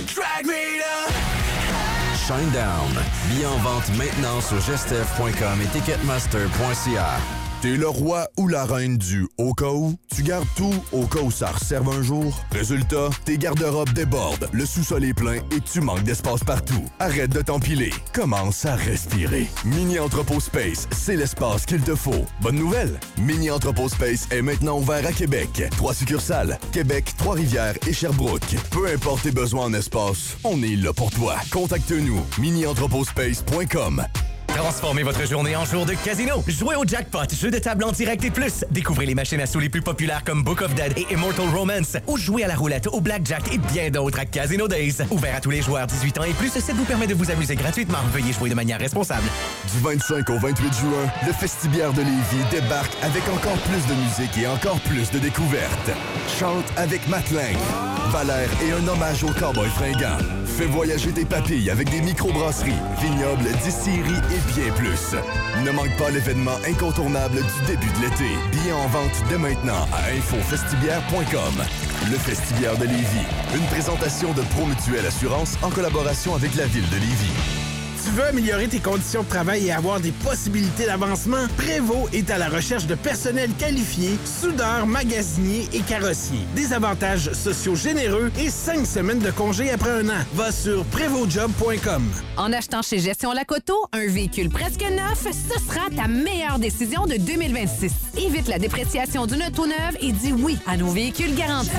Shinedown. Billets en vente maintenant sur gestef.com et ticketmaster.ca. T'es le roi ou la reine du au cas où? Tu gardes tout au cas où ça resserve un jour? Résultat, tes garde-robes débordent, le sous-sol est plein et tu manques d'espace partout. Arrête de t'empiler. Commence à respirer. Mini Entrepôt Space, c'est l'espace qu'il te faut. Bonne nouvelle! Mini Entrepôt Space est maintenant ouvert à Québec. 3 succursales, Québec, Trois-Rivières et Sherbrooke. Peu importe tes besoins en espace, on est là pour toi. Contacte-nous, minientrepotspace.com. Transformez votre journée en jour de casino. Jouez au jackpot, jeu de table en direct et plus. Découvrez les machines à sous les plus populaires comme Book of Dead et Immortal Romance. Ou jouez à la roulette, au blackjack et bien d'autres à Casino Days. Ouvert à tous les joueurs 18 ans et plus, ce site vous permet de vous amuser gratuitement. Veuillez jouer de manière responsable. Du 25 au 28 juin, le Festibiaire de Lévis débarque avec encore plus de musique et encore plus de découvertes. Chante avec Matt Lang, Valère et un hommage au cowboy fringant. Fais voyager tes papilles avec des microbrasseries, vignobles, distilleries et bien plus. Ne manque pas l'événement incontournable du début de l'été. Billets en vente dès maintenant à infofestibiaire.com. Le Festibiaire de Lévis, une présentation de Promutuelle Assurance en collaboration avec la ville de Lévis. Tu veux améliorer tes conditions de travail et avoir des possibilités d'avancement? Prévost est à la recherche de personnel qualifié, soudeurs, magasiniers et carrossiers. Des avantages sociaux généreux et 5 semaines de congé après un an. Va sur prévostjob.com. En achetant chez Gestion Lacoto, un véhicule presque neuf, ce sera ta meilleure décision de 2026. Évite la dépréciation d'une auto neuve et dis oui à nos véhicules garantis.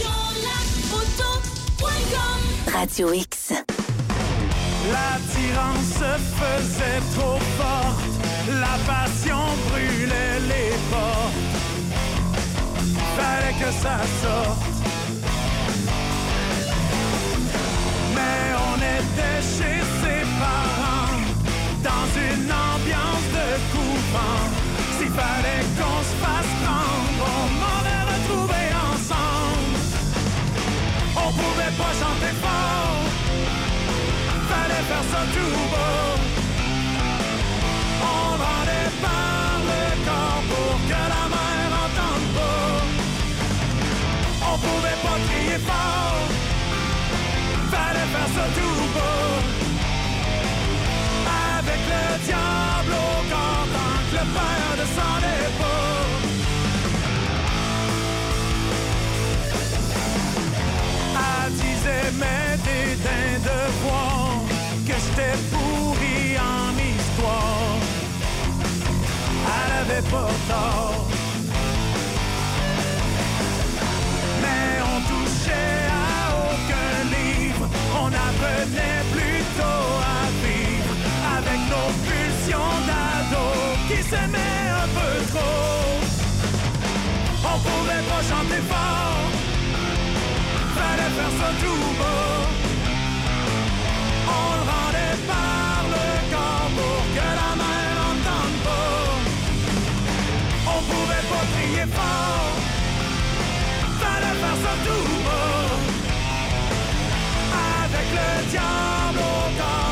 Radio X. L'attirance se faisait trop forte, la passion brûlait les portes. Fallait que ça sorte. Mais on était chez ses parents, dans une ambiance de couvent. S'il fallait qu'on se fasse prendre, on m'aurait retrouvé ensemble. On pouvait pas chanter fort, fallait faire ça tout beau. On rendait par le corps pour que la mer entende pas. On pouvait pas crier fort, fallait faire ça tout beau. Avec le diable au corps tant que le père descendait pas. Elle disait mais dédain de voir que j'étais pourri en histoire. Elle avait pas tort. Mais on touchait à aucun livre, on apprenait plutôt à vivre avec nos pulsions d'ados qui s'aimaient un peu trop. On pouvait pas chanter fort, fallait faire ça tout beau.